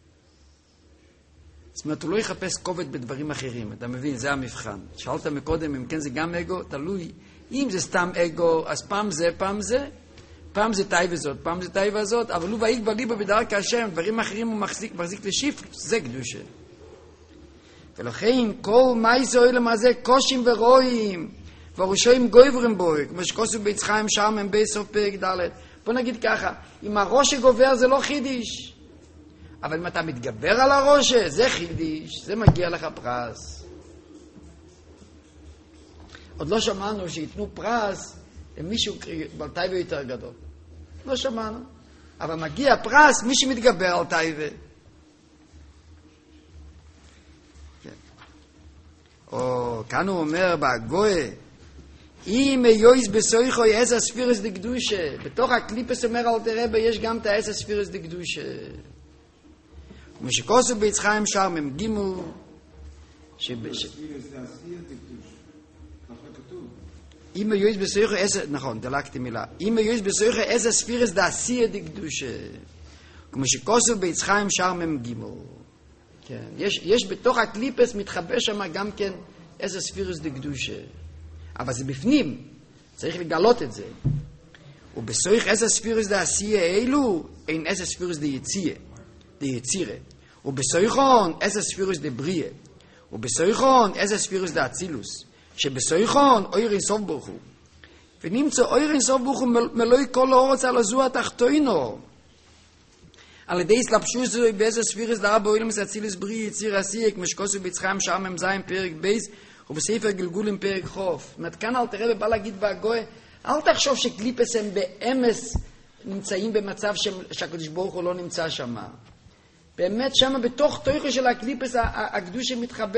זאת אומרת, הוא לא יחפש כובד בדברים אחרים. אתה מבין, זה המבחן. שאלת מקודם, אם כן זה גם אגו, תלוי. אם זה סתם אגו, אז פעם זה, פעם זה. פעם זה טייבה זאת, פעם זה טייבה זאת. אבל הוא ויגבה ליבוי בדרכי השם. דברים אחרים הוא מחזיק, מחזיק לשיפט. זה קדושה. ולכן כל מייס אוילם הזה קושים ורואים וראשויים גויברים בוי כמו שכוסו ביצחיים שם הם בסוף פרק ד'. בוא נגיד ככה, אם הראש שגובר זה לא חידיש, אבל אם אתה מתגבר על הראש זה חידיש, זה מגיע לך פרס. עוד לא שמענו שיתנו פרס למישהו בעל טייבה יותר גדול, לא שמענו, אבל מגיע פרס מי שמתגבר על טייבה. או כאן הוא אומר בהגויה, אם יויס בסויכו יעס הספירס דקדושה, בתוך הקליפס אומר אל תרבה יש גם את העס הספירס דקדושה. ומשקוסו ביצחיים שם הם גימו אם יויס בסויכו עס, נכון, דלקתי מילה, אם יויס בסויכו עס הספירס דעשייה דקדושה, ומשקוסו ביצחיים שם הם גימו. כן, יש, יש בתוך הקליפס מתחבא שם גם כן איזה ספירוס דקדושה. אבל זה בפנים, צריך לגלות את זה. ובסויך איזה ספירוס דעשייה אלו, אין איזה ספירוס דיצירה. דיצירה. ובסויכון איזה ספירוס דבריה, ובסויכון איזה ספירוס דאצילוס, שבסויכון אויר אינסוף ברוך הוא. ונמצא אויר אינסוף ברוך הוא מלואי כל האורץ על הזו התחתונו. על ידי הסלבשוס באיזה ספירוס דאה באוילמס אצילוס בריא יציר עשייה, כמו שקוסו ביצחיים שעה ממזיים פרק בייס, ובספר גלגולים פרק חוף. זאת אומרת, כאן אל תראה ובא להגיד בהגוי, אל תחשוב שקליפס הם באמס נמצאים במצב שהקדוש ברוך הוא לא נמצא שם. באמת שם בתוך תוכו של הקליפס הקדוש מתחבא.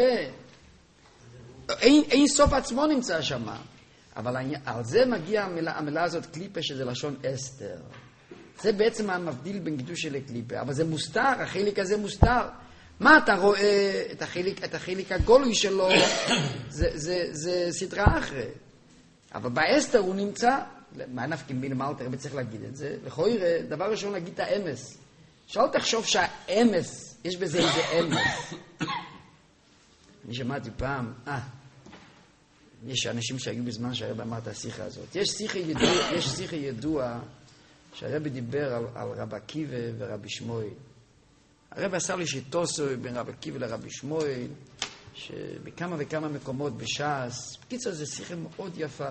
אין, אין סוף עצמו נמצא שם. אבל על זה מגיע המילה, המילה הזאת קליפה שזה לשון אסתר. זה בעצם המבדיל בין קדוש לקליפה. אבל זה מוסתר, החלק הזה מוסתר. מה אתה רואה את החלק, את החלק הגולוי שלו? זה, זה, זה סדרה אחרת. אבל באסתר הוא נמצא, מה נפקים בין מה אלתר צריך להגיד את זה? לכוי יראה, דבר ראשון להגיד את האמס. שאל תחשוב שהאמס, יש בזה איזה אמס. אני שמעתי פעם, אה, יש אנשים שהיו בזמן שהרב אמר את השיחה הזאת. יש שיחה ידוע, יש שיחה ידוע שהרב דיבר על, על רב עקיבא ורבי שמואל. הרב עשה לי שיתוסו בין רב עקיבא לרבי שמואל, שבכמה וכמה מקומות בש"ס. בקיצור, זו שיחה מאוד יפה.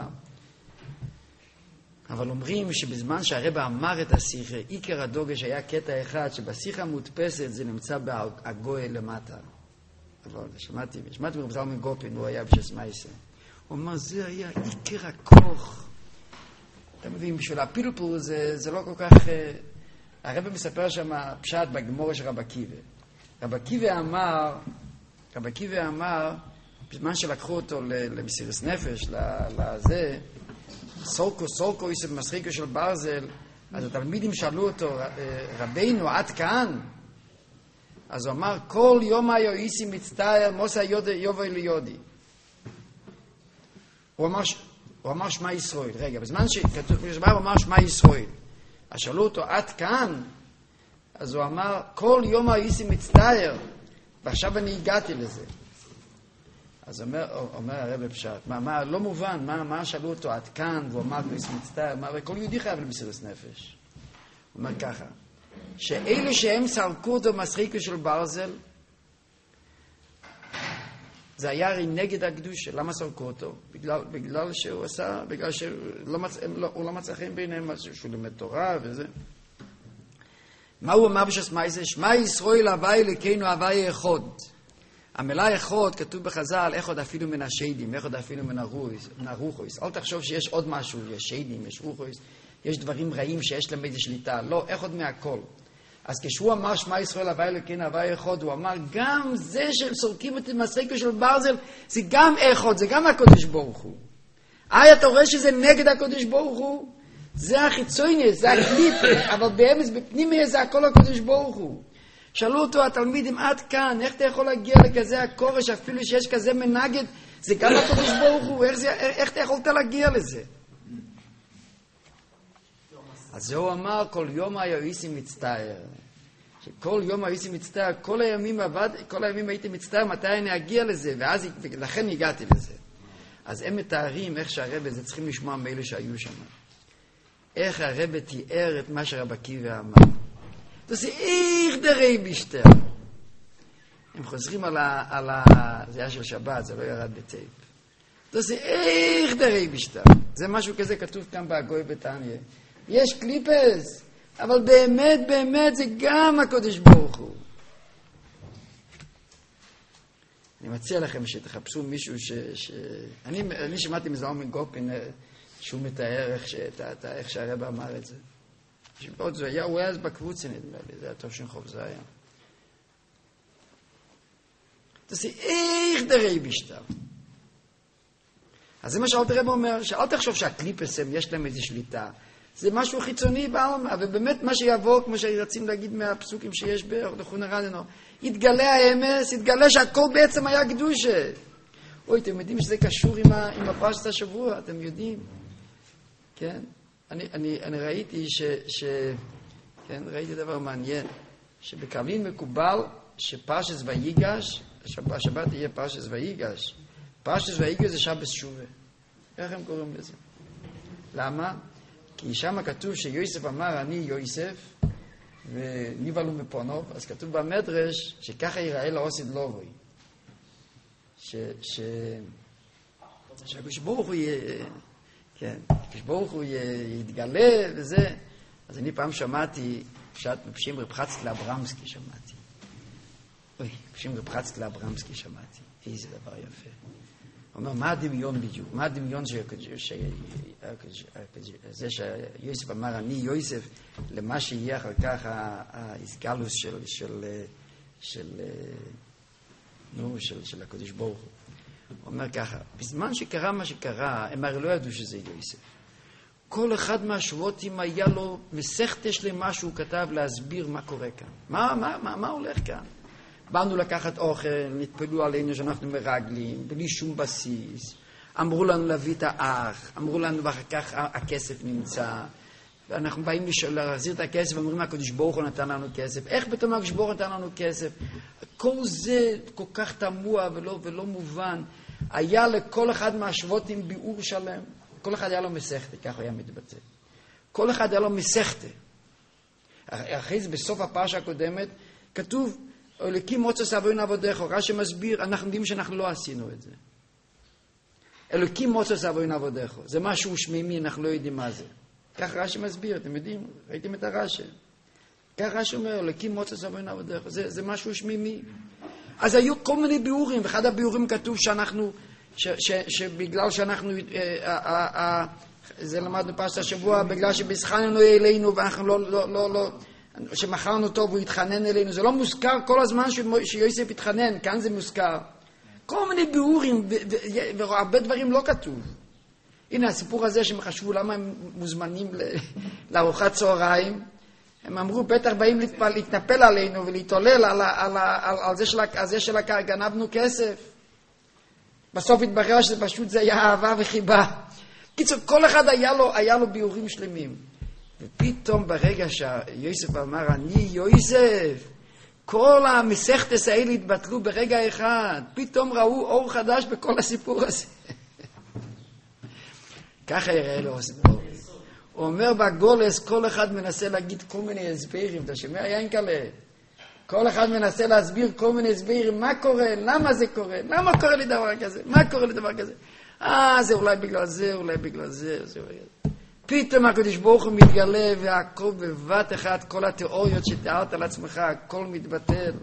אבל אומרים שבזמן שהרב אמר את השיחה, עיקר הדוגש היה קטע אחד, שבשיחה מודפסת זה נמצא בהגוי למטה. אבל שמעתי, שמעתי מרב זלמן גופין, הוא היה בשש מייסה. הוא אומר, זה היה עיקר הכוח. אתה מבין, בשביל הפילפול זה, זה לא כל כך... הרב מספר שם פשט בגמורה של רב עקיבא. רב עקיבא אמר, רב עקיבא אמר, בזמן שלקחו אותו למסירות נפש, לזה, סורקו, סורקו, איסב מסחיקו של ברזל, אז התלמידים שאלו אותו, רבינו, עד כאן? אז הוא אמר, כל יום היו איסי מצטער, מוסה יובי ליודי. הוא אמר, הוא אמר שמה ישראל. רגע, בזמן שכתוב, הוא אמר שמה ישראל. אז שאלו אותו, עד כאן? אז הוא אמר, כל יום היו איסי מצטער, ועכשיו אני הגעתי לזה. אז אומר, אומר הרב פשט, מה, מה, לא מובן, מה, מה שאלו אותו עד כאן, והוא אמר, איסי מצטער, מה, וכל יהודי חייב למסירות נפש. הוא אומר ככה, שאלה שהם סרקו אותו מסחיקו של ברזל, זה היה הרי נגד הקדושה. למה סרקו אותו? בגלל, בגלל שהוא עשה, בגלל שהוא לא מצ, לא, הוא לא מצא חן ביניהם, שהוא לימד תורה וזה. מה הוא אמר בש"ס מייסה? שמע ישראל הווי אלוקינו הווי אחד. המילה אחד כתוב בחז"ל, אחד אפילו מן השדים, אחד אפילו מן הרוחויס. אל תחשוב שיש עוד משהו, יש שדים, יש רוחויס, יש דברים רעים שיש להם איזו שליטה. לא, אחד מהכל. אז כשהוא אמר שמע ישראל הווי אלוקינו הווי אחד, הוא אמר גם זה שהם סורקים את המסחיקו של ברזל, זה גם אחד, זה גם הקדוש ברוך הוא. אה, אתה רואה שזה נגד הקדוש ברוך הוא? זה החיצוני, זה הקליפה, אבל באמץ בפנימי זה הכל הקדוש ברוך הוא. שאלו אותו התלמידים, עד כאן, איך אתה יכול להגיע לכזה הקורש, אפילו שיש כזה מנגד, זה גם הקדוש ברוך הוא, איך, זה, איך אתה יכולת להגיע לזה? אז זהו אמר, כל יום היועיסי מצטער. שכל יום היועיסי מצטער, כל הימים עבד, כל הימים הייתי מצטער, מתי אני אגיע לזה, ואז, ולכן הגעתי לזה. אז הם מתארים איך שהרבא, זה צריכים לשמוע מאלה שהיו שם. איך הרבא תיאר את מה שרב עקיבא אמר. זה איך דרי בשטר. הם חוזרים על ה... על ה... זה היה של שבת, זה לא ירד בטייפ. זה איך דרי בשטר. זה משהו כזה כתוב כאן בהגוי בתניא. יש קליפס, אבל באמת, באמת זה גם הקדוש ברוך הוא. אני מציע לכם שתחפשו מישהו ש... ש... אני, אני שמעתי מזלמן גופין שהוא מתאר איך, שאת, איך שהרבא אמר את זה. שבעוד זה היה, הוא היה אז בקבוצה נדמה לי, זה היה טוב שנחוב, זה היה. תעשי, איך דרי בשטר? אז זה מה שאלת הרב אומר, שאל תחשוב שהקליפס הם, יש להם איזו שליטה. זה משהו חיצוני בעלמה, ובאמת מה שיבוא, כמו שרצים להגיד מהפסוקים שיש באורדכון הרדנו, יתגלה האמס, יתגלה שהכל בעצם היה קדושה. אוי, אתם יודעים שזה קשור עם, ה, עם הפרשת השבוע, אתם יודעים? כן? אני, אני, אני ראיתי ש, ש... כן, ראיתי דבר מעניין, שבקרלין מקובל שפרשת ויגש, השבת, השבת יהיה פרשת ויגש. פרשת ויגש זה שבת שובה. איך הם קוראים לזה? למה? כי שם כתוב שיוסף אמר, אני יוסף, וניבלו מפונוב, אז כתוב במדרש שככה ייראה לאוסיד לא רואי. שהקדוש ברוך הוא יהיה, כן, הקדוש ברוך הוא יתגלה וזה. אז אני פעם שמעתי, פשט מפשים רב חצקלה אברמסקי שמעתי. אוי, מפשים רב חצקלה אברמסקי שמעתי. איזה דבר יפה. הוא אומר, מה הדמיון בדיוק? מה הדמיון זה שיוסף אמר, אני יוסף, למה שיהיה אחר כך האיסגלוס של הקדוש ברוך הוא. הוא אומר ככה, בזמן שקרה מה שקרה, הם הרי לא ידעו שזה יוסף. כל אחד מהשבועות היה לו מסכת שלמה שהוא כתב להסביר מה קורה כאן. מה, מה, מה, מה הולך כאן? באנו לקחת אוכל, נתפלו עלינו שאנחנו מרגלים, בלי שום בסיס. אמרו לנו להביא את האח, אמרו לנו ואחר כך הכסף נמצא. ואנחנו באים להחזיר את הכסף, ואומרים הקדוש ברוך הוא נתן לנו כסף. איך פתאום הקדוש ברוך הוא נתן לנו כסף? כל זה כל כך תמוה ולא, ולא מובן. היה לכל אחד מהשבועות עם ביאור שלם. כל אחד היה לו מסכת, כך היה מתבטא. כל אחד היה לו מסכת. אחרי זה בסוף הפרשה הקודמת כתוב, אלוקים מוצא אבוין עבודך, רש"י מסביר, אנחנו יודעים שאנחנו לא עשינו את זה. אלוקים מוצא אבוין עבודך, זה משהו שמימי, אנחנו לא יודעים מה זה. כך רש"י מסביר, אתם יודעים, ראיתם את הרש"י. כך רש"י אומר, אלוקים מוצא אבוין עבודך, זה, זה משהו שמימי. אז היו כל מיני ביאורים, ואחד הביאורים כתוב שאנחנו, ש, ש, שבגלל שאנחנו, אה, אה, אה, זה למדנו פרשת השבוע, בגלל שבזכרנו אלינו, ואנחנו לא, לא, לא, לא, שמכרנו טוב והוא התחנן אלינו, זה לא מוזכר כל הזמן שיוסף התחנן, כאן זה מוזכר. כל מיני ביאורים, והרבה דברים לא כתוב. הנה הסיפור הזה שהם חשבו למה הם מוזמנים לארוחת צהריים, הם אמרו בטח באים להתנפל עלינו ולהתעולל על, על, על, על זה, של, על זה של גנבנו כסף. בסוף התברר שזה פשוט זה היה אהבה וחיבה. קיצור, כל אחד היה לו, היה לו ביאורים שלמים. ופתאום ברגע שיוסף אמר, אני יוסף, כל המסכתות האלה התבטלו ברגע אחד. פתאום ראו אור חדש בכל הסיפור הזה. ככה יראה לו הסיפור. הוא אומר בגולס, כל אחד מנסה להגיד כל מיני הסברים. אתה שומע, יין קלה? כל אחד מנסה להסביר כל מיני הסברים. מה קורה? למה זה קורה? למה קורה לי דבר כזה? מה קורה לי דבר כזה? אה, זה אולי בגלל זה, אולי בגלל זה, זה אולי... פתאום הקדוש ברוך הוא מתגלה, והכל בבת אחת, כל התיאוריות שתיארת על עצמך, הכל מתבטל.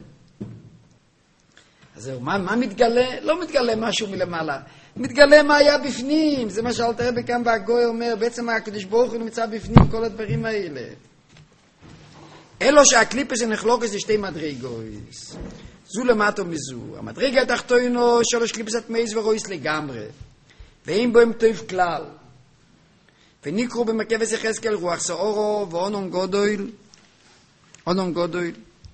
אז זהו, מה, מה מתגלה? לא מתגלה משהו מלמעלה. מתגלה מה היה בפנים. זה מה שאלת רבי כאן בהגוי אומר, בעצם הקדוש ברוך הוא נמצא בפנים, כל הדברים האלה. אלו שהקליפס הנחלוקס זה שתי מדרגות. זו למטו מזו. המדרגה התחתונו שלוש קליפס התמייס ורויס לגמרי. ואין בו הם טוב כלל. ונקרו במקבס יחזקאל רוח סאורו ואונון גודויל אונון גודויל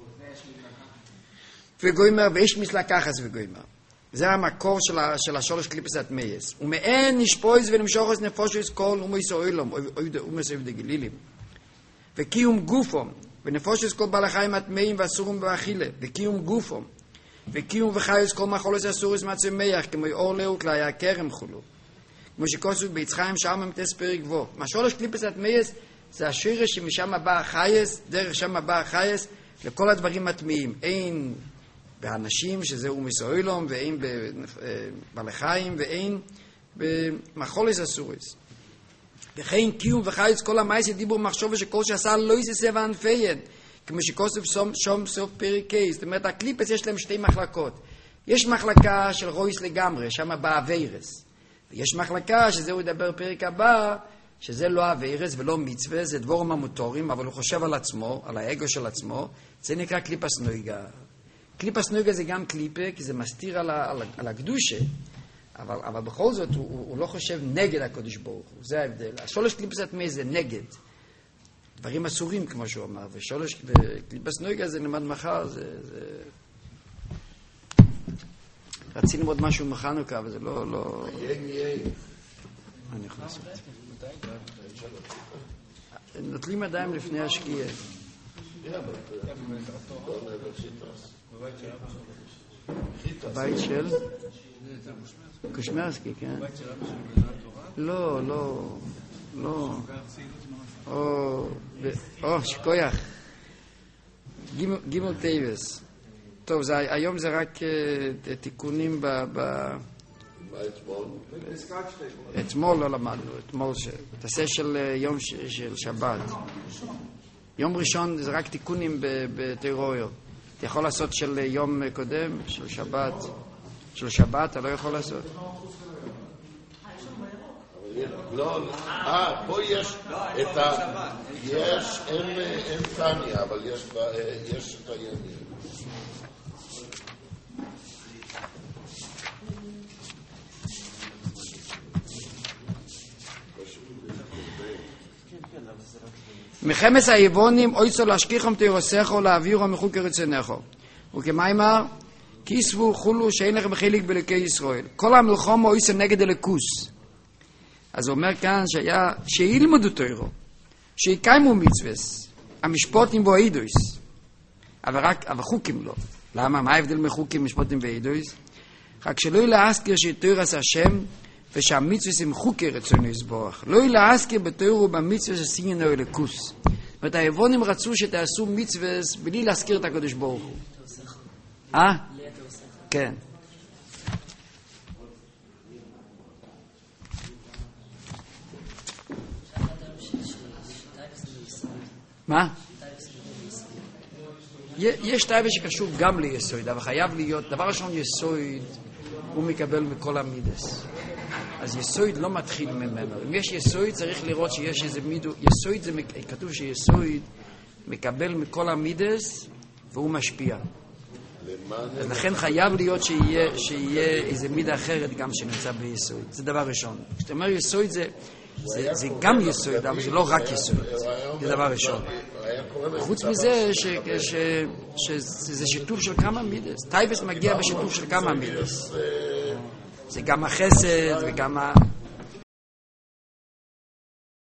וגוימר ויש מסלקחס וגוימר. זה המקור של, ה, של השלוש קליפס התמייס. ומאין נשפויז ונמשוכס נפושס כל ומויס אוילום ומויס אויב דגלילים וקיום גופום ונפושס כל בעל החיים התמיים ואסורום באכילה וקיום גופום וקיום וחייס כל מחולס אסורס מעצמח כמו אור לאו כלי הכרם חולו כמו שכוסו ביצחיים שם ממתס פרק בו. מה שולש קליפס התמייס זה השירה שמשם הבא החייס, דרך שם הבא החייס, לכל הדברים התמיים. אין באנשים שזה אומיס אוילום, ואין בבעלי ואין במחולס אסורס. וכן קיום וחייס כל המייס דיבור מחשוב שכל שעשה לא יססה ואנפיין. כמו שכוסו שום סוף פרק קייס. זאת אומרת, הקליפס יש להם שתי מחלקות. יש מחלקה של רויס לגמרי, שם הבא הווירס. יש מחלקה שזה הוא ידבר פרק הבא, שזה לא הווירס ולא מצווה, זה דבורם המוטורים, אבל הוא חושב על עצמו, על האגו של עצמו, זה נקרא קליפס נויגה. קליפס נויגה זה גם קליפה, כי זה מסתיר על, על, על הקדושה, אבל, אבל בכל זאת הוא, הוא, הוא לא חושב נגד הקדוש ברוך הוא, זה ההבדל. השולש קליפס התמי זה נגד, דברים אסורים כמו שהוא אמר, ושולש קליפס נויגה זה נמד מחר, זה... זה... רצינו ללמוד משהו מחנוכה, אבל זה לא... לא... מה אני יכול לעשות? נוטלים ידיים לפני השקיעה. הבית של? קושמרסקי, כן? לא, לא, לא. או, שכוייך. גימל טייבס. טוב, היום זה רק תיקונים ב... מה אתמול? אתמול לא למדנו, אתמול תעשה של יום של שבת. יום ראשון זה רק תיקונים בתיאוריה. אתה יכול לעשות של יום קודם, של שבת. של שבת אתה לא יכול לעשות. לא, אה, פה יש את ה... יש, אין טניה, אבל יש את הימים. מחמס היבונים אויצו להשכיחם תירוסךו להעבירו מחוקי רצונךו וכמיימר כיסבו חולו שאין לכם חלק בלקי ישראל כל המלחום אויצו נגד הלכוס. אז הוא אומר כאן שהיה שילמדו תוירו שיקיימו מצווס המשפוטים בו אידויס אבל רק אבל חוקים לא. למה? מה ההבדל מחוקים משפוטים ואידויס? רק שלא להזכיר שתוירס השם ושהמצווס הם חוקי רצונו יסבורך. לא להזכיר בתוירו ובמצווס עשיינו אלוקוס. זאת אומרת, היוונים רצו שתעשו מצווס בלי להזכיר את הקדוש ברוך הוא. אה? כן. מה? יש טייבה שקשור גם ליסוד, אבל חייב להיות, דבר ראשון יסוד הוא מקבל מכל המידס. אז יסוד לא מתחיל ממנו. אם יש יסוד צריך לראות שיש איזה מידו, יסוד זה, כתוב שיסוד מקבל מכל המידס והוא משפיע. אז לכן חייב להיות שיהיה, שיהיה איזה מידה אחרת גם שנמצא ביסוד. זה דבר ראשון. כשאתה אומר יסוד זה, זה, זה גם יסוד, אבל זה לא רק יסוד. זה דבר ראשון. חוץ מזה ש, ש, שזה שיתוף של כמה מידס. טייבס מגיע בשיתוף של כמה מידס. זה גם החסד וגם ה...